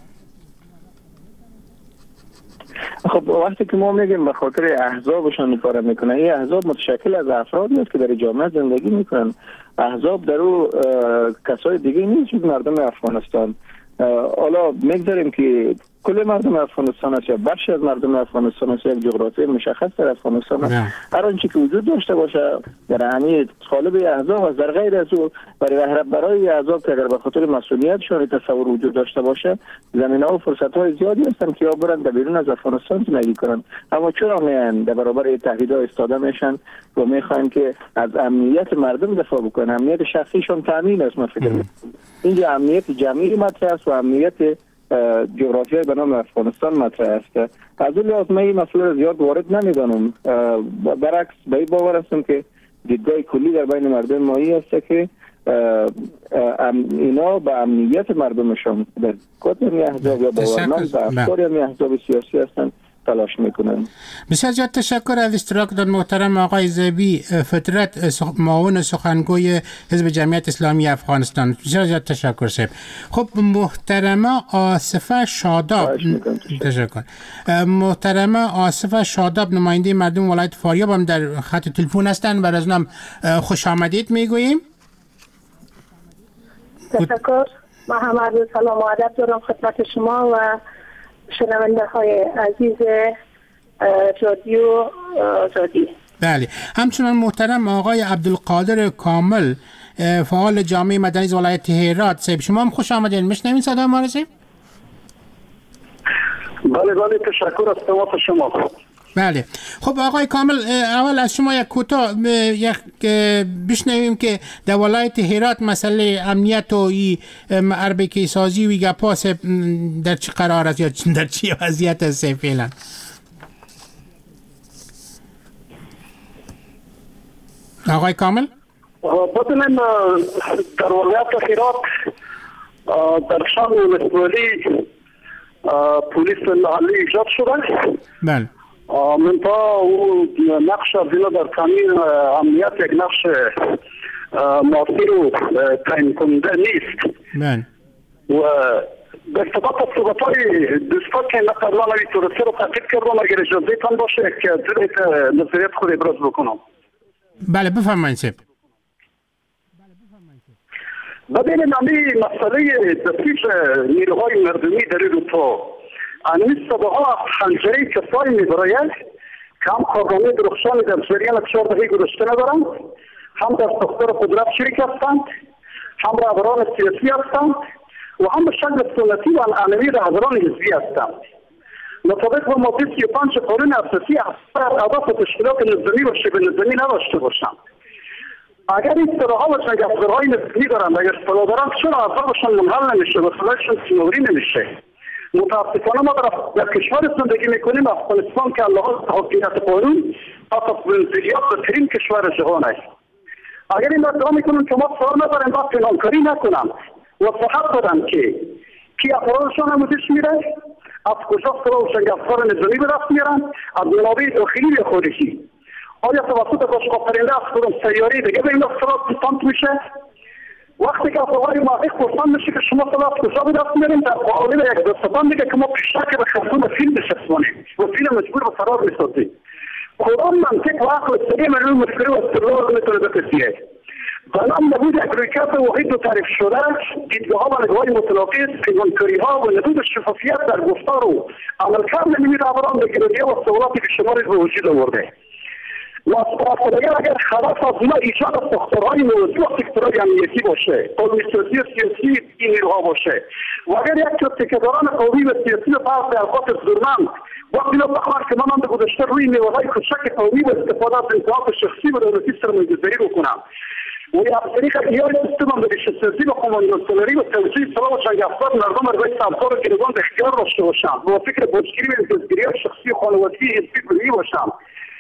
خب وقتی که ما میگیم به خاطر احزابشان کار میکنن، این احزاب متشکل از افراد نیست که در جامعه زندگی میکنن. احزاب در او کسای دیگه نیست جز مردم افغانستان. حالا میگذاریم که کل مردم افغانستان است یا بخشی از مردم افغانستان است، یک جغرافی مشخص در افغانستان است. هر آنچه که وجود داشته باشه در اهمیت طالب احزاب است. در غیر از او برای احزاب که اگر به خاطر مسئولیتشان تصور وجود داشته باشه زمینه‌ها و فرصت‌های زیادی هستند که یا برند در بیرون از افغانستان زندگی کنند، اما چرا میان در برابر تهدیدها ایستاده میشن و میخواین که از امنیت مردم دفاع بکنن؟ امنیت شخصیشون تامین است. من فکر می‌کنم اینجا امنیت جمعی مطرح است و امنیت جغرافیایی به نام افغانستان مطرح است. از اون لحاظ من این مسئله را زیاد وارد نمیدانم. برعکس به این باور هستم که دیدگاه کلی در بین مردم مایی است که اینا به امنیت مردمشان در کدام احزاب یا باورمند به افکار احزاب سیاسی هستند تلاش میکنن. بسیار زیاد تشکر از اشتراک در محترم آقای زیبی فطرت، معاون سخنگوی حزب جمعیت اسلامی افغانستان. بسیار زیاد تشکر صاحب. خب محترمه آصفه شاداب، تشکر. محترمه آصفه شاداب نماینده مردم ولایت فاریاب هم در خط تلفن هستند. بر از نام خوش آمدید میگوییم. تشکر. ما هم عرض سلام و ادب دارم خدمت شما و شنونده های عزیز رادیو آزادی. بله. همچنان محترم آقای عبدالقادر کامل، فعال جامعه مدنی ولایت هرات. صاحب شما هم خوش آمدین. میشنوین صدای ما رو صاحب؟ بله تشکر از تماس شما. بله. خب آقای کامل، اول از شما یک کوتاه بشنویم که در ولایت هرات مسئله امنیت و اربکی سازی و گپاس در چه قرار است یا در چه وضعیت است فعلا؟ آقای کامل؟ ببینیم در ولایت هرات در شان ولسوالی پلیس محلی ایجاد شده. بله. منتها او نقش از اینا در تامین امنیت یک نقش مؤثر و تعیین کننده نیست. بله. و به ارتباط از صحبت‌های دوستان که قبلا این توریستی رو تعقیب کردم، اگر اجازه تان باشه که نظریت خود ابراز بکنم. بله بفرمایید صاحب. ببینید امی مسئله تفکیک نیروهای مردمی در این روزها امی صداها خنجری کسایی میبراید که هم کارنامه درخشانی در جریان 4 دهه گذشته ندارند، هم در ساختار قدرت شریک هستند، هم رهبران سیاسی هستند و هم به شکل سنتی و عنعنوی رهبران حزبی هستند. مطابق با ماده 35 قانون اساسی اهداف تشکیلات نظامی و شبه نظامی نداشته باشند. اگر این صداها باشند که افزارهای نظامی دارند، اگر صدا دارند چرا اهدافشان منحل نمیشه و صدایشان سنوری نمیشه؟ متاسفانه ما در کشور زندگی میکنیم، افغانستان که لحاظ حاکمیت قانون پس از ونزوئلا بهترین کشور جهان است. اگر این ادعا میکنن که ما صدا نداریم باید پنهانکاری نکنم و صحت بدن که کی افرادشان نمودش میره، از کجا صداشان که افکار نظامی به دست میارن، از منابع داخلی یا خارجی. آیا توسط باشگاه پرنده از کدام سیاره دیگه به این صدا پسند میشه؟ وقتی که افرادهای موقع پرسند میشه که شما صدا از کجا به دست میارین، در مقابل یک دستبند دیگه که ما پیشتر به خرطوم فیلم نشستمانیم و فیلم مجبور به فرار میسازیم. کدام منطق و عقل سلیم روی مشکل و استدلال میتونه بکسیه؟ بنام نبود یک رویکرد واحد و تعریف شده، دیدگاه‌ها و نگاه‌های متناقض، پیمانکاری‌ها و نبود شفافیت در گفتار و عملکرد نیروی رهبران به گرفتاری و سوالاتی بیشماری به وجود آورده. و اگر هدف از ما ایجاد ساختارهای موضوع و سکتورهای امنیتی باشه، قومی‌سازی و سیاسی این نیروها باشه و اگر یک تکه‌داران قومی و سیاسی و بعض القاب زورمند وقتی لا بخواد که من گذشته روی نیروهای کوچک قومی و استفاده از انتخاب شخصی و دولتی سرمایه‌گذاری بکنم و یا از طریق احیای سیستم به‌ریشه‌سازی و قانون‌گذاری و توجیه سلام و چنگ افراد مردم روی سمتار و گروگان به اختیار داشته باشند و فکر بازگیری و امتیازگیری شخصی و خانوادگی حزبی کلی باشند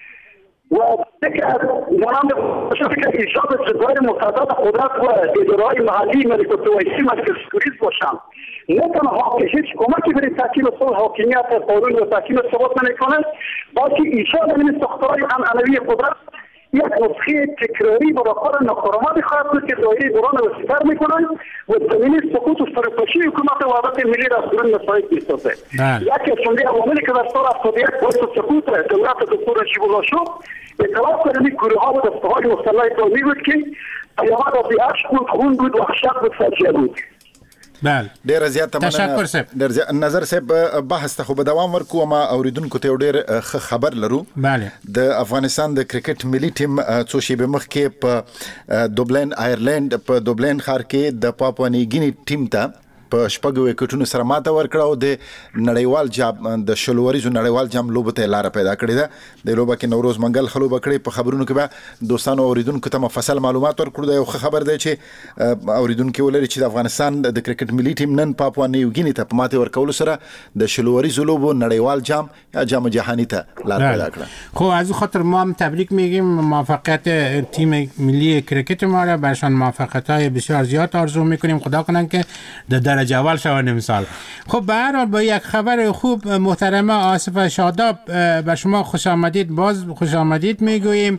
و فکر مانند فکر ایجاد جدول متعدد قدرت و اداره‌های محلی ملیکوتویسی مرکزگریز باشند. نه تنها که هیچ کمکی برای تحکیم صلح حاکمیت قانون و تحکیم ثبات نمی‌کنه، بلکه ایجاد این ساختارهای عنعنوی قدرت یک نسخه تکراری و راکار ناکارآمد خواهد بود که دایره دوران وسیع‌تر می‌کنند و زمینه سقوط و سرپاشی حکومت وحدت ملی را از درون مساعد می‌سازد. یکی از جمله عواملی که در سال 71 باعث سقوط دولت دکتر نجیب الله شد، ائتلاف بین گروه‌ها و دسته‌های مسلح قومی بود که پیامد از اشک بود، خون بود، وحشت بود، فاجعه بود. بله ډیر زیات تشکر صاحب. نظر صاحب بحث ته خو به دوام ورکو ما اوریدونکو ته ډیر خبر لرو. بله د افغانستان د کرکټ ملي ټیم څو شیبه مخکې په دوبلین آیرلند په دوبلین ښار کې د پاپوا نیوګینی ټیم ته په شپږو وکټونو سره ماته ورکړه او د نړیوال جام د شلوریزو نړیوال جام لوبه ته لار پیدا کړې ده. د لوبه کې نوروز منګل خلوبه کړې. په خبرونو کې به دوستانو اوریدونکو ته مفصل معلومات ورکړو. دا یو خبر دی چې اوریدونکو ولري چې د افغانستان د کرکټ ملي ټیم نن پاپوا نیوګینی ته په ماته ورکول سره د شلوریزو لوبو نړیوال جام یا جام جهانی ته لار پیدا کړه. خب از خاطر ما هم تبریک میگیم موفقیت تیم ملی کرکت ما را، برشان موفقیت‌های بسیار زیاد آرزو میکنیم. خدا کنه که در درجه اول شوند امسال. خب به هر حال با یک خبر خوب محترمه آصفه شاداب به شما خوش آمدید، باز خوش آمدید میگوییم.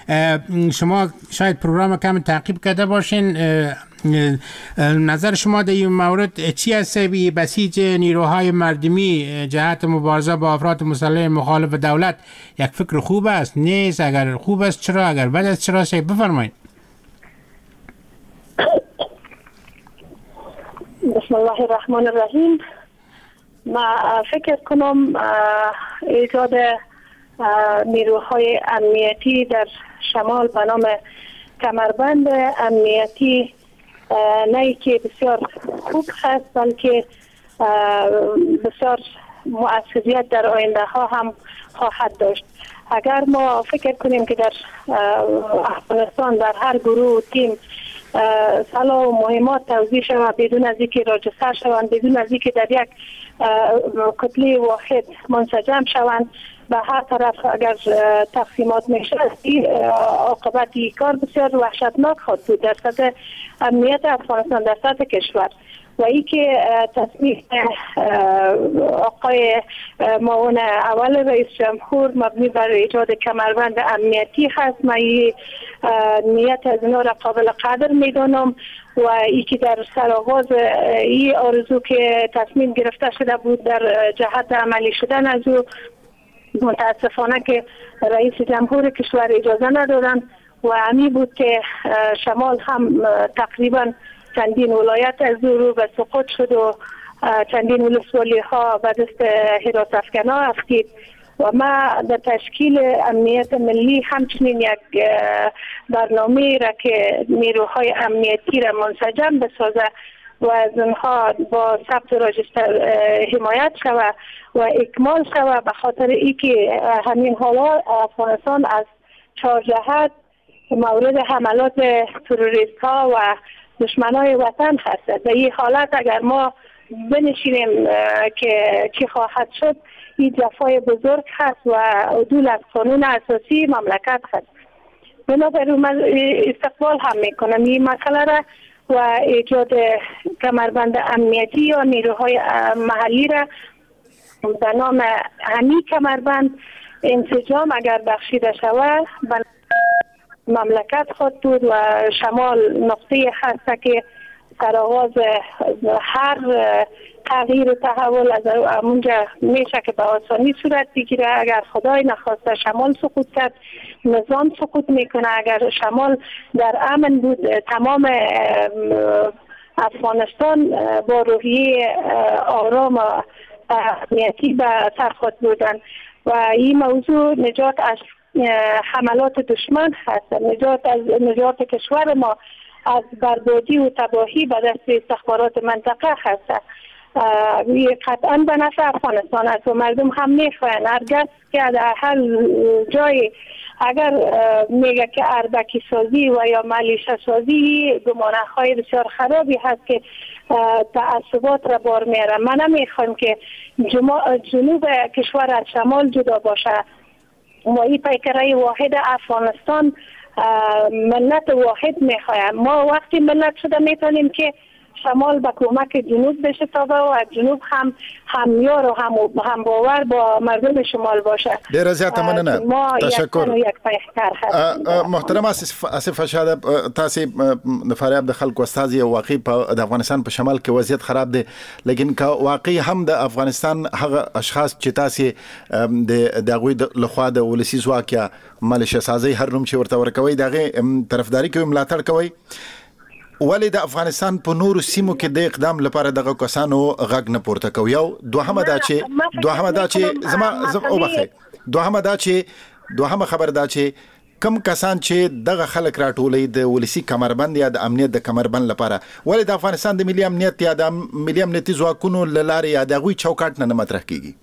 شما شاید پروگرام کم تعقیب کرده باشین، نظر شما در این مورد چی است؟ بسیج نیروهای مردمی جهت مبارزه با افراد مسلح مخالف دولت یک فکر خوب است نیست؟ اگر خوب است چرا؟ اگر بد است چرا؟ بفرمایید. بسم الله الرحمن الرحیم. ما فکر کنم ایجاد نیروهای امنیتی در شمال به نام کمربند امنیتی نه که بسیار خوب هست، بلکه بسیار مؤثریت در آینده ها هم خواهد داشت. اگر ما فکر کنیم که در افغانستان در هر گروه و تیم سلاح و مهمات توزیع شود بدون از اینکه راجستر شوند، بدون از اینکه در یک کتله واحد منسجم شوند، به هر طرف اگر تقسیمات میشه عاقبت کار بسیار وحشتناک خواهد بود در سطح امنیت افغانستان، در سطح کشور. و ای که تصمیم آقای معاون اول رئیس جمهور مبنی بر ایجاد کمربند امنیتی هست، من نیت از اینا را قابل قدر میدانم و ای که در سرآغاز این آرزو که تصمیم گرفته شده بود در جهت عملی شدن از او، متاسفانه که رئیس جمهور کشور اجازه ندادن و همین بود که شمال هم تقریبا چندین ولایت از رو به سقوط شد و چندین ولسوالی ها به دست حراس افکنا افتید و ما در تشکیل امنیت ملی همچنین یک برنامه را که نیروهای امنیتی را منسجم بسازه و از اونها با ثبت راجستر حمایت شود و اکمال شود، به خاطر اینکه همین حالا افغانستان از 4 جهت مورد حملات تروریست ها و دشمنای وطن هست. در این حالت اگر ما بنشینیم که چی خواهد شد، این جفای بزرگ هست و عدول از قانون اساسی مملکت هست. بنابراین من استقبال هم میکنم این مسئله را و ایجاد کمربند امنیتی یا نیروهای محلی را به نام همی کمربند انسجام اگر بخشیده شود مملکت خود بود و شمال نقطه هست که در آغاز هر تغییر و تحول از اونجا میشه که به آسانی صورت بگیره. اگر خدای نخواسته شمال سقوط کرد، نظام سقوط میکنه. اگر شمال در امن بود، تمام افغانستان با روحیه آرام و امنیتی به سر خود بودن و این موضوع نجات از حملات دشمن هست، نجات کشور ما از بربادی و تباهی به دست استخبارات منطقه هست. قطعا به نفع افغانستان است و مردم هم میخواهند. هرگز که در هر جای اگر میگه که اربکی سازی و یا ملیشه سازی گمانه های بسیار خرابی هست که تعصبات را بار میاره. من نمیخوام که جنوب کشور از شمال جدا باشه و این پیکره واحد افغانستان ملت واحد میخوایم. ما وقتی ملت شده میتونیم که شمال به کمک جنوب بشه تابه و جنوب هم همیار و هم باور با مردم شمال باشه. ډیره زیاته مننه. تشکر. یک پیکر هست. محترم آصف شاده تاسو د فاریاب د خلکو استاد یو واقعي په افغانستان په شمال کې وضعیت خراب دی، لیکن که واقعي هم د افغانستان هغه اشخاص چې تاسو د هغوی لخوا د ولسی ځواک یا ملیشه سازي هر نوم چې ورته ورکوي دغه طرفداري کوي، ملاتړ کوي، ولی د افغانستان په نورو سیمو کې د اقدام لپاره دغه کسانو غږ نه پورته کوي. یو دوهمه دا خبر دا چې کم کسان چې دغه خلک راټولې د ولسی کمربند یا د امنیت د کمربند لپاره، ولی د افغانستان د ملي امنیت یا د ملي امنیتي ځواکونو لاره یا د غوي چوکاټ نه مطرح کیږي.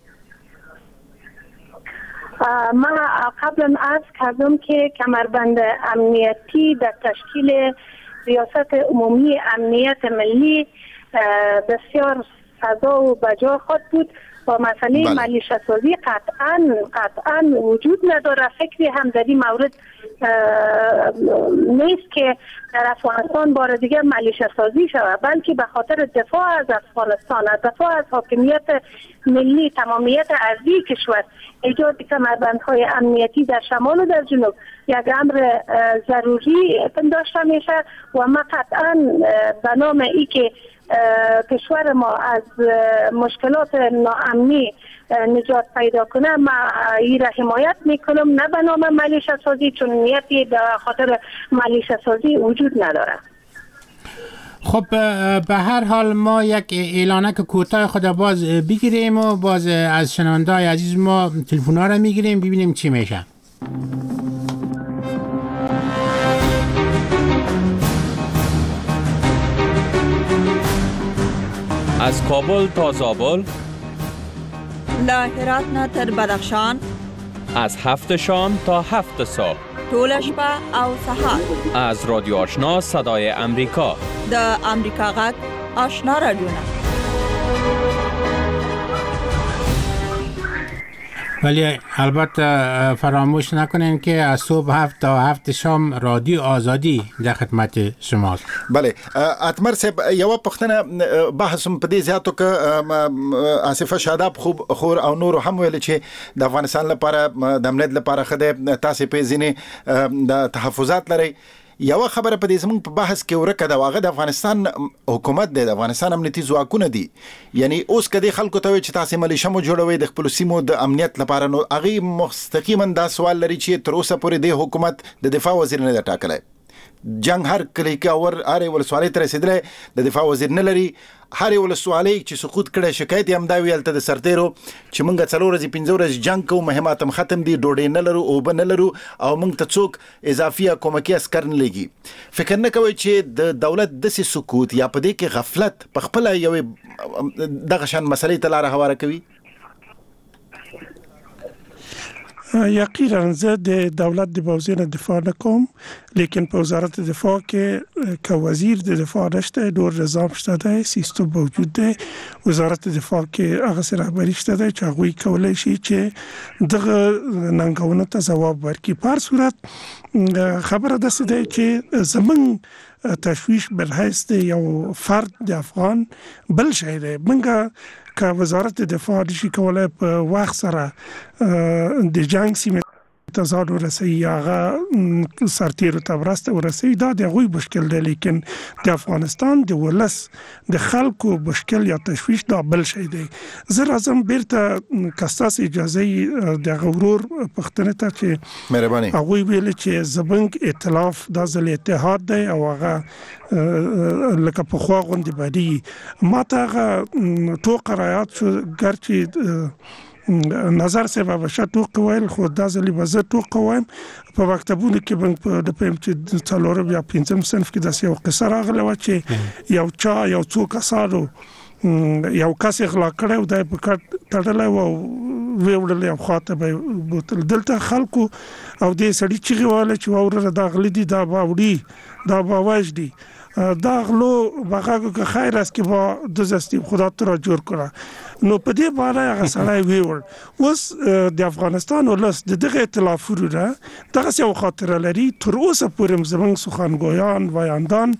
ما قبلا عرض کردم که کمربند امنیتی در تشکیل ریاست عمومی امنیت ملی بسیار سزا و بجا خود بود و مسئله ملیشه سازی قطعا وجود نداره. فکری هم در این مورد نیست که در افغانستان بار دیگر ملیشه سازی شود، بلکه به خاطر دفاع از افغانستان، دفاع از حاکمیت ملی، تمامیت ارضی کشور، ایجاد کمربندهای امنیتی در شمال و در جنوب یک امر ضروری پنداشته میشه و ما قطعا به نام ای که کشور ما از مشکلات ناامنی نجات پیدا کنه ما این را حمایت میکنم، نه به نام ملیشه سازی، چون نیتی به خاطر ملیشه سازی وجود نداره. خب به هر حال ما یک اعلانک کوتاه خود باز بگیریم و باز از شنونده‌های عزیز ما تلفن‌ها را میگیریم ببینیم چی میشه. از کابل تا زابل، له هرات نه تر بدخشان، از 7 شام تا 7 صبح، ټول شپه او سهار، از رادیو آشنا صدای امریکا، د امریکا غږ آشنا رادیو. ولی البته فراموش نکنین که از صبح 7 تا 7 شام رادیو آزادی در خدمت شماست. بله اتمر صاحب یو پختنه بحثم په دې زیاتو ک آصف شاداب خوب خور او نور هم ویل چې د افغانستان لپاره د امنیت لپاره خدای تاسو په ځینې د تحفظات لري. یو خبره په دې زموږ په بحث کې ورکه دا واغه د افغانستان حکومت د افغانستان امنیتي ځواکونه دي، یعنی اوس کدي خلکو ته چې تاسو ملیشه مو جوړوي د خپل سیمو د امنیت لپاره، نو هغه مستقیما دا سوال لري چې تر اوسه پورې د حکومت د دفاع وزیر نه ټاکلی، جنگ هر کلی کې اور هر ولسوالۍ تر رسیدلې د دفاع وزیر نه لري. هر ولسوالۍ چې سقوط کړي شکایت یې هم دا ویل ته د سرتیرو چې موږ 4 ورځې 5 ورځې جنگ کوو، مهمات هم ختم دي، ډوډۍ نه لرو، اوبه نه لرو او موږ ته څوک اضافي کومکی عسكر نه لګي. فکر نه کوي چې د دولت د سقوط یا په دې کې غفلت په خپل یو دغه شان مسلې ته لار هواره کوي؟ یقینا زه د دولت د موضوع دفاع نکوم، لیکن په وزارت دفاع کې که وزیر د دفاع نشته، ډور نظام شته دی، سیستم موجود دی. وزارت دفاع کې هغه سره رهبري شته دی چې هغه کولای شي چې دغه ننګونو ته ځواب ورکړي. په هر صورت خبره ده چې زمون تشویش بر حیث یو فرد د افغان بل شي دی. منګه که وزارت دفاع نشي کولای په وخت سره د جنگ سیمه ته ځان ورسوي، هغه سرتیرو ته ورسته ورسوي، دا د هغوی مشکل دی. لیکن د افغانستان د ولس د خلکو مشکل یا تشویش دا بل شي دی. زه راځم بیرته که ستاسو اجازه د غورور پښتنه ته چې مهرباني هغوی ویل چې زمونږ ائتلاف دا ځل اتحاد دی او هغه لکه په خوا غوندې باندې ما ته هغه ټوکه رایاد شو، ګرچې نظر سبا بشه ټوکه ویل، خو دا ځلې به زه ټوکه وایم. په مکتبونو کې به د پیم چې 4 یا 5 صنف کې داسې یو قصه راغله وه چې یو څو کسانو یو کس غلا کړی او دا په کټ تړلی و او ویوړلی او خواته به بوتل. دلته خلکو او دې سړي چیغې وهلې چې واوره دا غلی دي، دا به وړي، دا به وژني، دا غلو بغاګو که خیر است که با دزستی خدا تو را جور کنه. نو په دې باندې هغه سړی ویوړ. اوس د افغانستان ولس د دغه ائتلافونو دغه یو خاطره لري. تر اوسه پورې زموږ سخنګویان وایاندان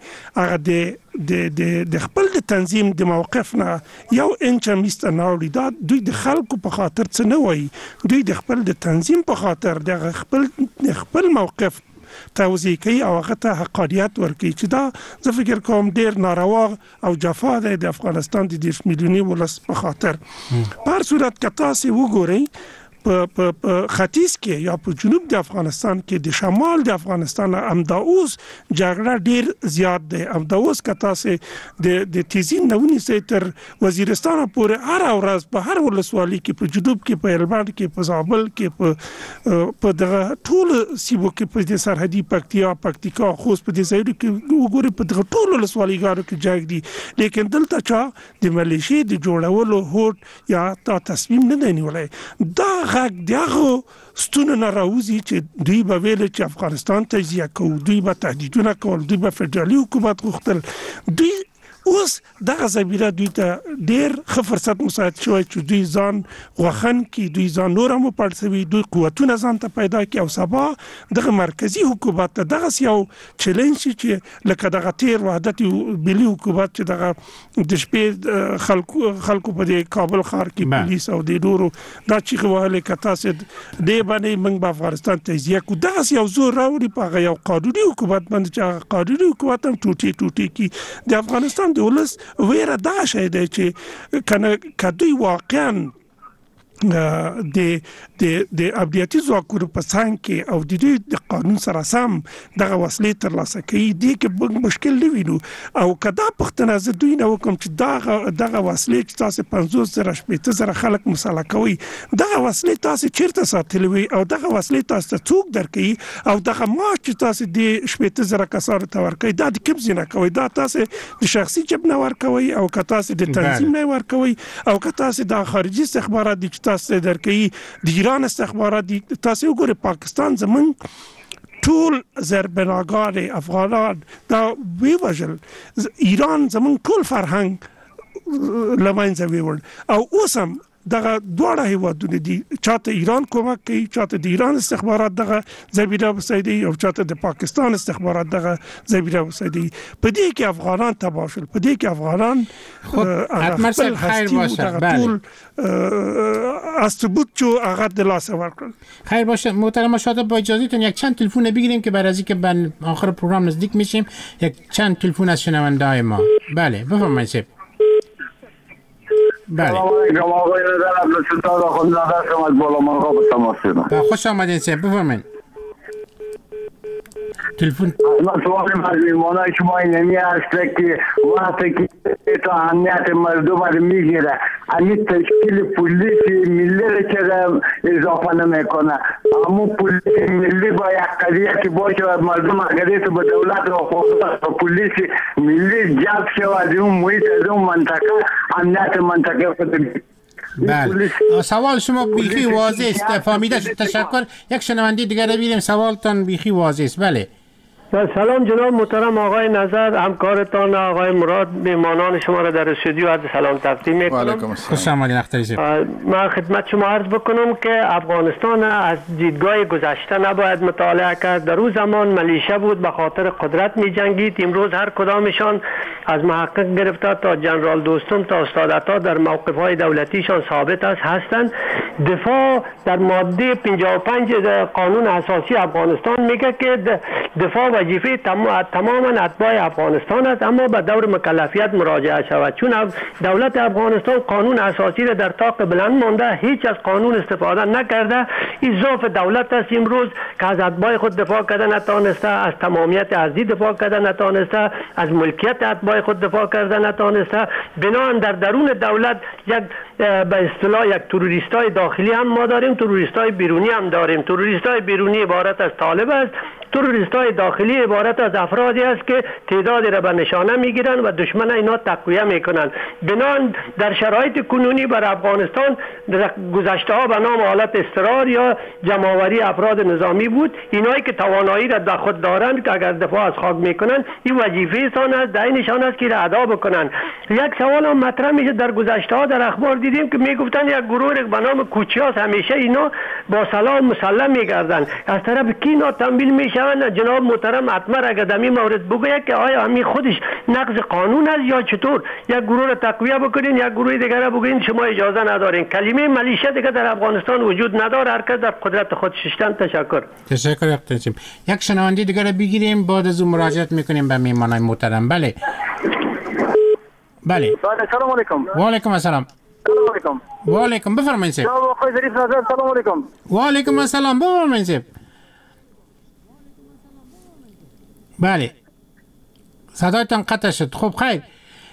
هغه د خپل د تنظیم د موقف نه یو انچ میسته نه وړي. دا دوی د خلکو په خاطر څه نه وایي، دوی د خپل د تنظیم په خاطر د خپل موقف توضیح کوي او هغه ته حقانیت ورکوي چې دا زه فکر کوم ډیر ناروا او جفا دی د افغانستان د 10 میلیوني ولس په خاطر. په هر صورت که تاسو وګورئ په ختیځ کې یا په جنوب د افغانستان کې د شمال د افغانستان امدا اوس جګړه ډیر زیات دی. امدا اوس که تاسو د تیزین نونی سي تر وزیرستان پورې هر ورځ په هر ولسوالۍ کې په جنوب کې په هلمند کې په زابل کې په دغه ټول سیمو کې په دې سرحدي پکتیکا خوست په دې ځایونو کې وګورئ په دغه ټول ولسوالۍ کې جګ دي. لیکن دلته چا د ملیشي د جوړولو هوډ یا تا تصمیم نه دی نیولی. دا غږ دغه ستونه نه راوځي چې دوی به ویل چې افغانستان تجزیه کوو، دوی به تهدیدونه کول، دوی به فدرالي حکومت غوښتل. دوی اوس دغه زميره دوی ته ډیر ښه فرصت مساعد شوی چې دوی ځان غوښن کی، دوی ځان نور هم پړسوي، دوی قوتونه ځان ته پیدا کی او سبا دغه مرکزی حکومت ته دغه یو چیلنج چې لکه دغه تیر وحدت ملي حکومت چې دغه د شپې خلکو په دې کابل ښار کې پولیس او د ډورو دا چې وهله کتا سید دی باندې موږ په افغانستان تجزیه کو. دغه یو زور راوړي په یو قانوني حکومت باندې چې قانوني حکومت هم ټوټي کی د افغانستان د ولس ویره دا شی دی چې کنه کدوې واقعا د امنیتي ځواکونو په څنګ کې او د دوی د قانون سره سم دغه وسلې ترلاسه کوي، دې کې مشکل نه وینو. او کدا پښتنه زه دوی نه وکم چې دغه وسلې چې تاسو 50,000 خلک مساله کوي، دغه وسلې تاسو چیرته ساتلې وي او دغه وسلې تاسو څوک درکې او دغه ما چې تاسو د 50,000 کسانو ته ورکوي دا د کوم ځای نه کوي؟ دا تاسو د شخصي جیب نه ورکوي او که تاسو د تنظیم نه ورکوي او که تاسو د خارجي استخبارات د تاسو درکې د ایران استخبارات دي. تاسو وګورئ پاکستان زمون ټول زربناګار افغانان دا ویوجل، ایران زمون ټول فرهنګ لمنځه ویوړ او اوسم دغه دواړه هیوادونه دي چاته ایران کومک کوي، چاته د ایران استخبارات دغه زميره وسایدي او چاته د پاکستان استخبارات دغه زميره وسایدي. په دې کې افغانان تباشل، په دې کې افغانان حتما خیر باشه. بله استبوت جو هغه د لاس ورکړل. خیر باشه محترم شاده، با اجازهتون یک چند تلفن بگیریم که بعد از اینکه به آخر پروگرام نزدیک میشیم یک چند تلفن از شنونده‌های ما. بله بفرمایید. بله آقای نظر عبدالستار خود نظر شما از بالا منقا به تماس شدم. خوش آمدین سیب، بفرمایید. تلفن سوال مردمانای شما اینمی است که وقتی که تا امنیت مردم رو میگیره همین تشکیل پلیس ملی رو چرا اضافه نمیکنه؟ اما پلیس ملی با یک قضیه که باشه مردم اگر تو به دولت و پلیس ملی جلب شود از اون محیط از اون منطقه امنیت منطقه خود. بله سوال شما بیخی واضح است، فهمیده شد. تشکر. یک شنونده دیگر رو ببینیم، سوالتان بیخی واضح است. بله سلام جناب محترم آقای نظر، همکارتان آقای مراد، میهمانان شما را در استودیو عرض سلام تقدیم میکنم. و علیکم السلام. خوش آمدید اختری صاحب. من خدمت شما عرض بکنم که افغانستان از دیدگاه گذشته نباید مطالعه کرد. در اون زمان ملیشه بود، به خاطر قدرت می جنگید. امروز هر کدامشان از محقق گرفته تا جنرال دوستم تا استاد عطا در موقف های دولتیشان ثابت است هستند. دفاع در ماده 55 قانون اساسی افغانستان میگه که دفاع وظیفه تماما اتباع افغانستان است، اما به دور مکلفیت مراجعه شود. چون دولت افغانستان قانون اساسی را در طاق بلند مانده، هیچ از قانون استفاده نکرده. این ضعف دولت است امروز که از اتباع خود دفاع کرده نتانسته، از تمامیت ارضی دفاع کرده نتانسته، از ملکیت اتباع خود دفاع کرده نتانسته. بنابراین در درون دولت یک به اصطلاح یک تروریستای داخلی هم ما داریم، تروریستای بیرونی هم داریم. تروریستای بیرونی عبارت از طالب است، تروریستای داخلی عبارت از افرادی است که تعدادی را به نشانه میگیرند و دشمن اینا تقویه میکنند. بنابراین در شرایط کنونی بر افغانستان گذشته ها به نام حالت اضطرار یا جمعآوری افراد نظامی بود. اینایی که توانایی را در خود دارند که اگر دفاع از خاک میکنند، این وظیفه سان است، دینشان است که را ادا بکنند. یک سوال هم مطرح میشه، در گذشته ها در اخبار دیدیم که میگفتن یک گروه به نام کوچیاس همیشه اینا با سلاح مسلح میگردند. از طرف کی اینا تمویل میشوند؟ جناب محترم حتما اگر در این مورد بگوید که آیا همین خودش نقض قانون است یا چطور؟ یک گروه را تقویه بکنین، یک گروه دیگر را بگوین شما اجازه ندارین. کلمه ملیشه دیگه در افغانستان وجود نداره، هر کس در قدرت خود ششتن. تشکر. تشکر اختیار. یک شنونده دیگر را بگیریم، بعد از اون مراجعت میکنیم به میهمانان محترم. بله بله. سلام علیکم. و علیکم السلام. سلام علیکم. و علیکم. بفرمایید سید. جناب آقای ظریف نظر، سلام علیکم. و علیکم السلام. بفرمایید سید. بله صدایتان قطع شد. خب خیر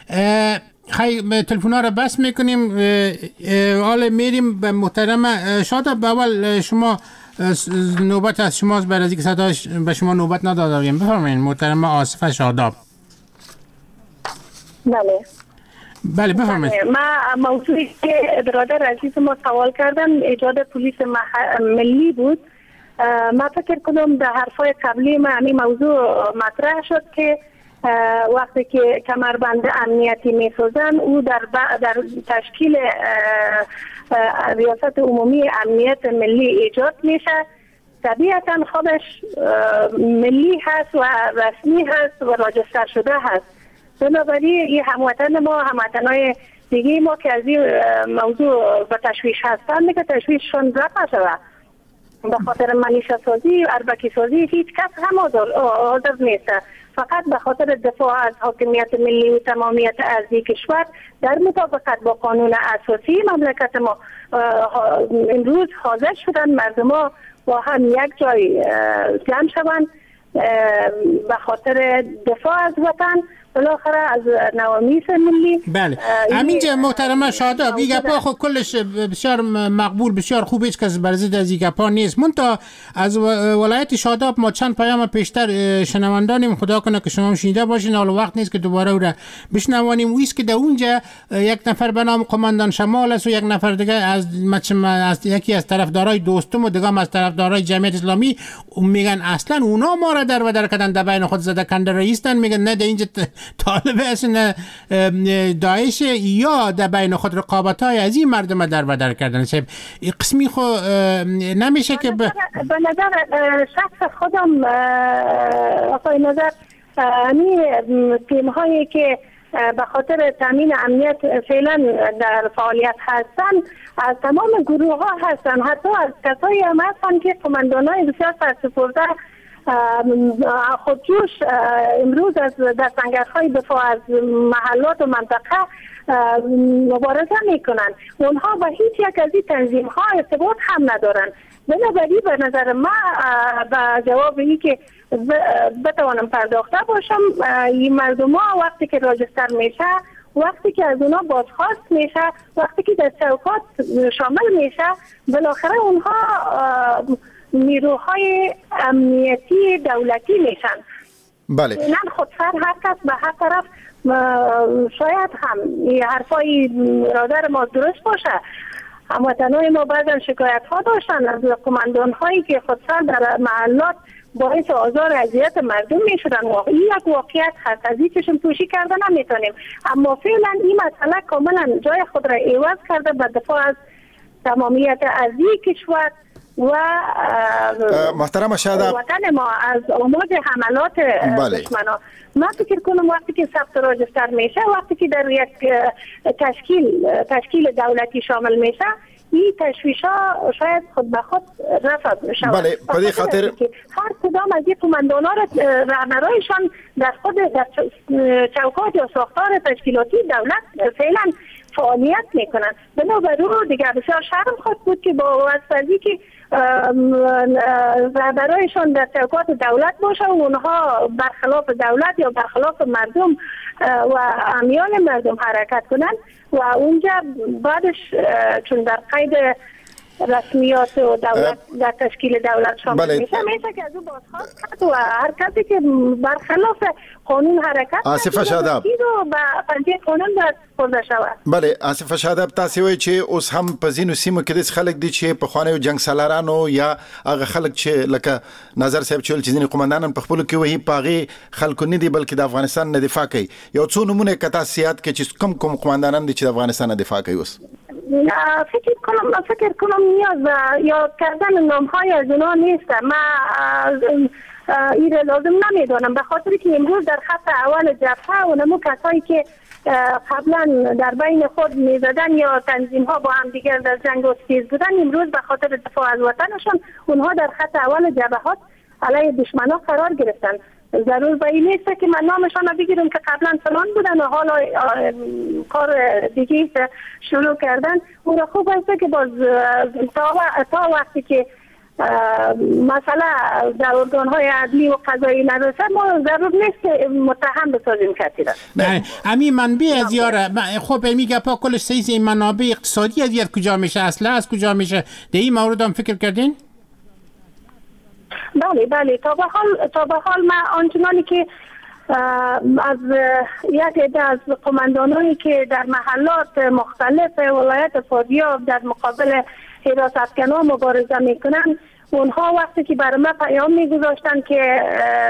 تلفن ها را بس میکنیم. حالا میریم به محترم شاداب. اول شما نوبت از شماست، برای اینکه صداش به شما نوبت ندادیم. بفرمایید محترم آصفه شاداب. بله بله بفرمایید. من موضوعی که برادر عزیز ما سوال کردن ایجاد پلیس ملی بود. من فکر کنم در حرفای قبلی من همین موضوع مطرح شد که وقتی که کمربند امنیتی میسازن او در تشکیل ریاست عمومی امنیت ملی ایجاد میشه. طبیعتا خودش ملی هست و رسمی هست و راجستر شده هست. بنابراین این هموطن ما، هموطنای دیگه ما که از این موضوع به تشویش هستن، میگه تشویششون رفع شود. به خاطر ملیشه سازی و اربکی سازی هیچ کس هم حاضر نیست. فقط به خاطر دفاع از حاکمیت ملی و تمامیت ارضی کشور در مطابقت با قانون اساسی مملکت ما امروز حاضر شدن مردم ها با هم یک جای جمع شوند به خاطر دفاع از وطن، بالاخره از نوامیس ملی. بله همینجا محترمه شاداب، این گپا خود کلش بسیار مقبول، بسیار خوب، هیچ کس بر ضد از این گپا نیست. منتها از ولایت شاداب ما چند پیام پیشتر شنوندانیم، خدا کنه که شما شنیده باشین، حالا وقت نیست که دوباره او را بشنوانیم. ویست که در اونجا یک نفر به نام قماندان شمال است و یک نفر دیگه از یکی از طرفدارای دوستم و دیگه از طرفدارای جمعیت اسلامی میگن اصلا اونا ما را در و در کردن، در بین خود زده کنده رئیسن. میگن نه، در اینجا طالب اصلا داعش یا در بین خود رقابت‌های از این مردم در و در کردن. این قسمی خو نمیشه که به نظر شخص خودم آقای نظر همین تیم‌هایی که به خاطر تامین امنیت فعلا در فعالیت هستن از تمام گروه ها هستن، حتی از کسایی هم هستن که قماندانای بسیار سرسپرده خودجوش امروز از در سنگرهای دفاع از محلات و منطقه مبارزه میکنن. اونها با هیچ یک از این تنظیم ها ارتباط هم ندارن. بنابراین به نظر ما با جواب این که بتوانم پرداخته باشم، این مردم ها وقتی که راجستر میشه، وقتی که از اونا بازخواست میشه، وقتی که در چوکات شامل میشه، بالاخره اونها نیروهای امنیتی دولتی میشن. بله. اینن خودسر هر کس به هر طرف، شاید هم حرفای رادر ما درست باشه، هموطنای ما بعضا شکایت ها داشتن از قماندان هایی که خودسر در محلات باعث آزار اذیت مردم میشدن. این یک واقعیت هست، از این چشم پوشی کردن نمیتونیم، اما فعلا این مسئله کاملا جای خود را عوض کرده به دفاع از تمامیت ارضی کشور و محترم شاداب وطن ما از آماج حملات دشمنان. من فکر کنم وقتی که ثبت راجستر میشه، وقتی که در یک تشکیل دولتی شامل میشه، این تشویش ها شاید خود به خود رفع شود. بله، به خاطر هر کدام از این قماندان ها رهبرایشان در خود در چوکات یا ساختار تشکیلاتی دولت فعلا فعالیت میکنن. بنابراین دیگر بسیار شرم خود بود که با واسطه که رهبرایشان در چوکات دولت باشه و اونها برخلاف دولت یا برخلاف مردم و امیال مردم حرکت کنن و اونجا بعدش چون در قید رسمیات و دولت در تشکیل دولت شامل میشه که از او بازخواست کرد و هر کسی که برخلاف قانون حرکت آصف شاداب رو به پنجه قانون باید سپرده شود. بله، آصف شاداب، تاسو وایي چې اوس هم په ځینو سیمو کې د خلک دي چې په خوانیو جنگ سالارانو یا هغه خلک چې لکه نظر صاحب چې ځینې قومندانان په خپل کې وایي پاغي خلکو نه دي بلکې د افغانستان نه دفاع کوي. یو څو نمونه کتا سیاست کې چې کوم قومندانان دي چې د افغانستان نه دفاع کوي. اوس فکر کنم نیاز به یاد کردن نام‌های از اونا نیست. من این لازم نمیدونم، به خاطر که امروز در خط اول جبهه اونمو کسایی که قبلا در بین خود میزدن یا تنظیم ها با هم دیگر در جنگ و ستیز بودن، امروز به خاطر دفاع از وطنشون اونها در خط اول جبهات علیه دشمنا قرار گرفتن. ضرور به این نیست که من نامشان رو بگیرم که قبلا فلان بودن و حالا کار دیگه شروع کردن. اون خوب است که باز تا وقتی که مسئله در ارگان‌های عدلی و قضایی نرسه، ما ضرور نیست متهم بسازیم کسی را. نه امی منبع از یاره خب میگه پا کلش سیز منابع اقتصادی از یاد کجا میشه، اصلا از کجا میشه، در این مورد هم فکر کردین؟ بله تا به حال من آنچنانی که از یک عده از قماندانانی که در محلات مختلف ولایت فاریاب در مقابل حراستکنان مبارزه میکنن، اونها وقتی که برای ما پیام میگذاشتن که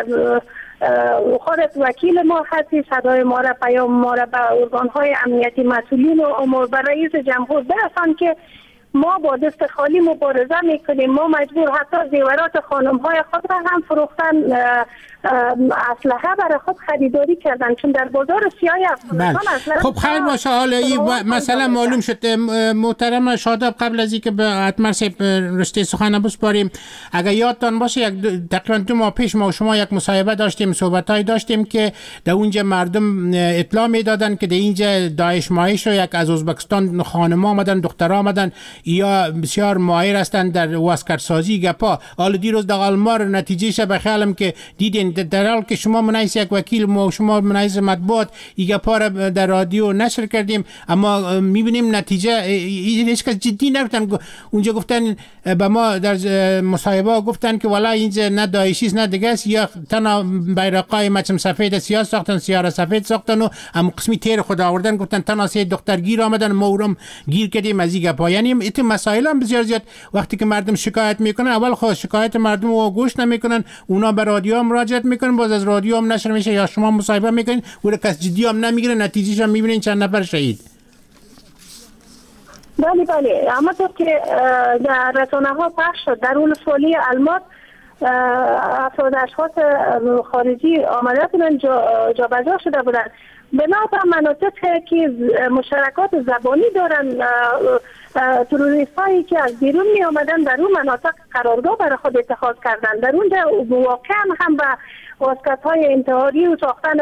خودت وکیل ما هستی، صدای ما را پیام ما را به ارگان‌های امنیتی مسئولین و امور به رئیس جمهور برسان که ما با دست خالی مبارزه میکنیم، ما مجبور حتی زیورات خانم‌های خود را هم فروختن، اسلحه برای خود خریداری کردن، چون در بازار سیاه افغانستان اسلحه. خب خیر باشه، حالا این مسئله معلوم شد. محترم شاداب، قبل از اینکه به اتمر صاحب رشته سخن بسپاریم، اگر یادتان باشه تقریبا 2 ماه پیش ما و شما یک مصاحبه داشتیم، صحبت‌های داشتیم که در اونجا مردم اطلاع میدادن که در اینجا داعش مایش و یک از ازبکستان خانم‌ها آمدن، دخترها آمدن یا بسیار ماهر هستند در واسکرسازی گپا. حالا دیروز در آلمار نتیجهش به خیالم که دیدین، در حال که شما منایس یک وکیل ما و شما منایس مطبوعات این گپا را در رادیو نشر کردیم، اما میبینیم نتیجه هیچ کس جدی نگفتن. اونجا گفتن به ما در مصاحبه گفتن که والا اینجا نه داعشی نه دیگه است، یا تنها بیرقای مچم سفید سیاه ساختن، سیاره سفید ساختن و هم قسمی تیر خود آوردن، گفتن تنها 3 دختر گیر آمدن، ما اورم گیر کردیم از این گپا. یعنی این مسائل هم بسیار زیاد وقتی که مردم شکایت میکنن، اول خود شکایت مردم رو گوش نمیکنن، اونا به رادیو مراجعه میکنن، باز از رادیو هم نشر میشه، یا شما مصاحبه میکنین و کس جدی هم نمیگیره، نتیجهش هم میبینین چند نفر شهید. بله اما تو که در رسانه ها پخش شد در ولسوالی الماس افراد اشخاص خارجی آمده بودن جابجا شده بودن بنا بر مناطق که مشارکات زبانی دارن. تروریست هایی که از بیرون می آمدن در اون مناطق قرارگاه برای خود اتخاذ کردن. در اونجا واقعا هم به واسکت های انتحاری و ساختن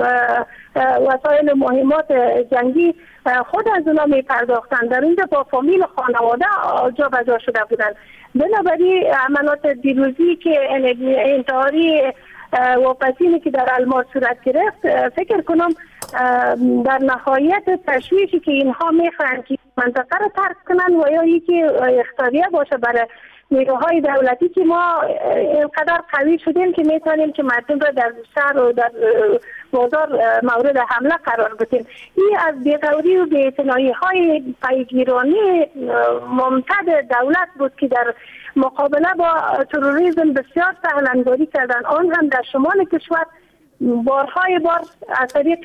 وسایل مهمات جنگی خود از اونا می پرداختن. در اونجا با فامیل خانواده جابجا شده بودن. بنابراین عملات دیروزی که انتحاری واپسینی که در الماس صورت گرفت، فکر کنم در نهایت تشویشی که اینها میخواهند که منطقه رو ترک کنن و یا یکی اختیاریه باشه برای نیروهای دولتی که ما اینقدر قوی شدیم که میتونیم که مردم را در شهر و در بازار مورد حمله قرار بدیم. این از بی‌غوری و بی‌اعتنایی های پیگیرانی ممتد دولت بود که در مقابله با تروریسم بسیار سهلنگاری کردن، آن هم در شمال کشور. بارهای بار از طریق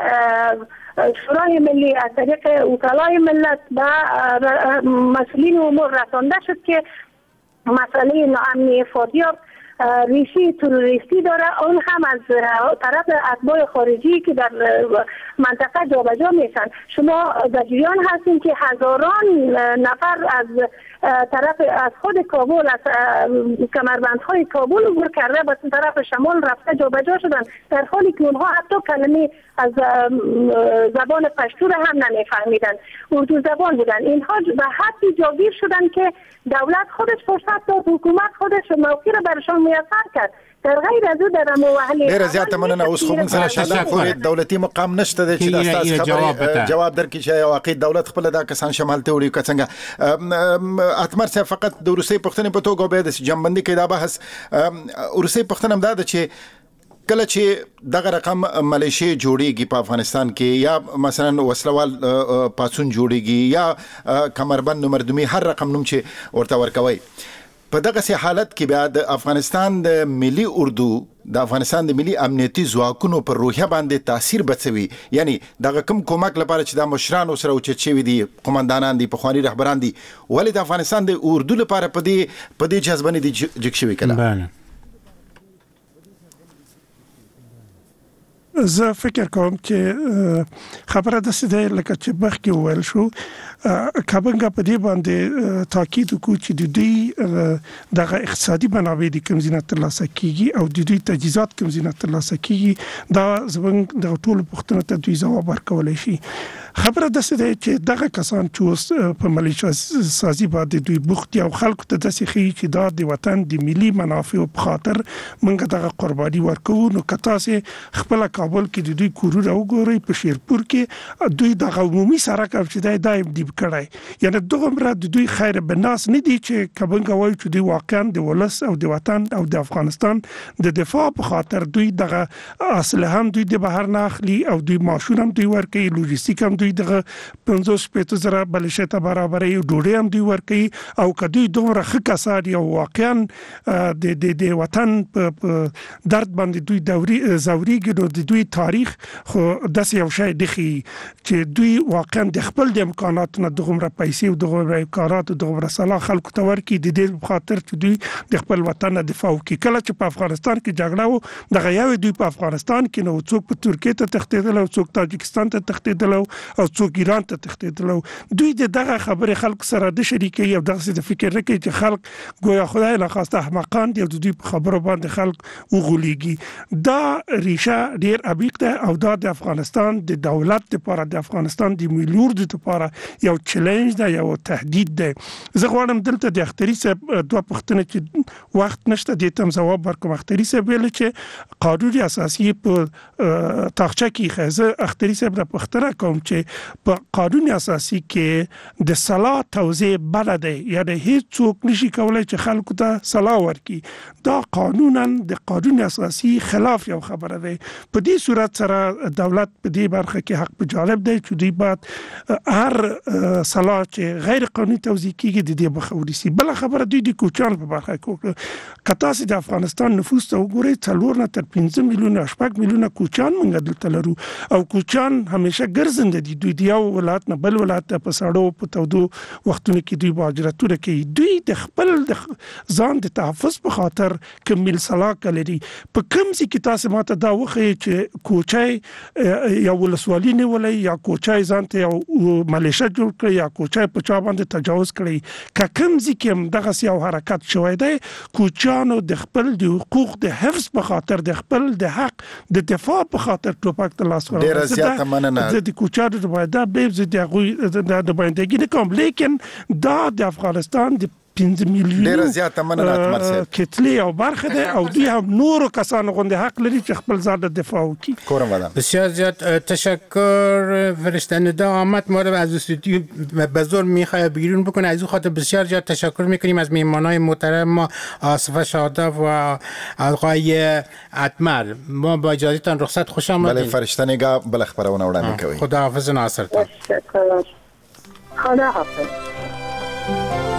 شورای ملی، از طریق وکلای ملت و مسئولین امور رسانده شد که مسئله ناامنی فاریاب ریشه تروریستی داره، اون هم از طرف اتباع خارجی که در منطقه جابجا میشن. شما در جریان هستین که هزاران نفر از طرف از خود کابل، از کمربندهای کابل عبور کرده به طرف شمال رفته جابجا شدن، در حالی که اونها حتی کلمه از زبان پشتو را هم نمیفهمیدن، اردو زبان بودن. اینها به حدی جاگیر شدن که دولت خودش فرصت داد، حکومت خودش موقعی را برشان میسر کرد. در غیر از او در موحلی ډیره زیاته مننه. اوس خو موږ سره شاده پورې دولتي مقام نشته چې د تاسو خبرې جواب درکړي چې واقعي دولت خپل دا کسان شمال ته وړي څنګه. اتمر صاحب فقط د روسي پښتنې په توګه به د جنبندي کې دا بحث روسي پښتنه هم دا چې کله چې دغه رقم ملیشي جوړیږي په افغانستان کې یا مثلا وسلوال پاتون جوړیږي یا کمربند مردمي هر رقم نوم چې ورته ورکوي، په دغه حالت کې بیا د افغانستان د ملي اردو د افغانستان د ملي امنیتي ځواکونو پر روحیه باندې تاثیر بڅوي. یعنی دغه کوم کومک لپاره چې د مشرانو سره اوچت شوي دي، قومندانان دي، پخوانی رهبران دي، ولې د افغانستان د اردو لپاره په دې جذبنې دي جګ شوي کله؟ زه فکر کوم چې خبره داسې ده لکه چې مخکې وویل شو، کابنګا په دې باندې تاکید وکړو چې د دوی دغه اقتصادي منابع د کوم ځای ترلاسه کیږي او د دوی تجهیزات کوم ځای ترلاسه کیږي، دا زموږ د ټولو پوښتنو ته دوی ځواب ورکولای شي. خبره داسې ده چې دغه کسان چې اوس په ملیشیا سازي باندې دوی بوخت او خلکو ته داسې ښیي چې دا د وطن د ملي منافعو په خاطر موږ دغه قرباني ورکوو. نو که تاسې خپله کابل کې د دوی کورونه وګورئ، په شیرپور کې دوی دغه عمومي سړک چې دی دا یې ډیب کړی، یعنې دومره د دوی خیر بناس نه دي چې کابنګا وایي چې دوی واقعا د ولس او د وطن او د افغانستان د دفاع په خاطر دوی دغه اسلحه هم دوی د بهر نه اخلي او دوی ماشون هم دوی ورکوي، لوجستیک هم دوی دغه 50,000 بلشه ته برابرې ډوډۍ هم دوی ورکوي. او که دوی دومره ښه کسان یو واقعا د وطن په درد باندې دوی زوريږي، نو د دوی تاریخ خو داسې یو شی دخي چې دوی واقعا د خپل د امکاناتو نه دغه پیسې او دغه امکانات او دغه صلاح خلکو ته ورکړي د دې خاطر چې دوی د خپل وطن دفاع وکړي. کله چې په افغانستان کې جګړه و، دغه یو دوی په افغانستان کې نو څوک په ترکیه ته تښتېدل او څوک تاجکستان ته تښتېدل او څوک ایران ته تښتېدل. دوی دغه خبره خلکو سره د شریکي او دغه د فکر لري چې خلک گویا خدای نه خواسته احمقان دي او دوی په خبرو باندې خلک وغوليږي. دا ریشه ډیر عمیق ده او دا د افغانستان د دولت لپاره، د افغانستان د ملي اردو لپاره یو چیلنج ده، یو تهدید ده. زه غواړم دلته د اختری صاحب دوه پوښتنې چې وخت نشته دې ته جواب ورکوم. اختری صاحب ویل چې قانون اساسي په تاخچه کې خزه. اختری صاحب را پوښتنه کوم چې په قانون اساسي کې د صلاح توزیع بل ده، یعنی هیڅ څوک نشي کولای چې خلکو ته صلاح ورکړي. دا قانونا د قانون اساسي خلاف یو خبره ده. په دې صورت سره دولت په دې برخه کې حق په جانب دی چې دوی باید هر صلاح چې غیر قانوني توزیع کیږي د دې مخه ونیسي. بل خبره دوی د کوچیانو په برخه کې کتا سي د افغانستان نفوس ته وګورئ 4 نه تر 15 میلیونه 8 میلیونه کوچان موږ دلته لرو او کوچان همیشه ګرځنده دي دوی د یو ولایت نه بل ولایت ته په سړو په تودو وختونو کې دوی مهاجرتونه کوي دوی د خپل ځان د تحفظ په خاطر کمل سلاک لري په کوم ځای کې تاسو ماته دا وخی چې کوچای یا ولسوالي نه ولای یا کوچای ځان ته یو ملیشه جوړ کړي یا کوچای په چا باندې تجاوز کړي کوم ځای کې دغه یو حرکت شوی دی کوچانو د خپل د حقوق د حفظ په خاطر د خپل د حق د دفاع په خاطر ټوپک ته لاس ورکړي ډیر زیاته مننه د کوچانو د باید د بایندګي کوم لیکن دا د افغانستان د 15 میلیون ډیر زیاته مننه اتمر صاحب کتلی او برخه ده او دوی هم نور کسانو غونډه حق لري چې خپل ځان دفاع وکړي کورم ودان بسیار زیاد تشکر فرشته ندا آمد ما رو از استودیو به زور میخواد بیرون بکنه از این خاطر بسیار زیاد تشکر میکنیم از میهمانای محترم ما آصفه شاداب و آقای اتمر ما با اجازهتان رخصت خوش آمدید بله فرشته نگاه بل خبرونه وړاندې کوي خداحافظ ناصر خدا حافظ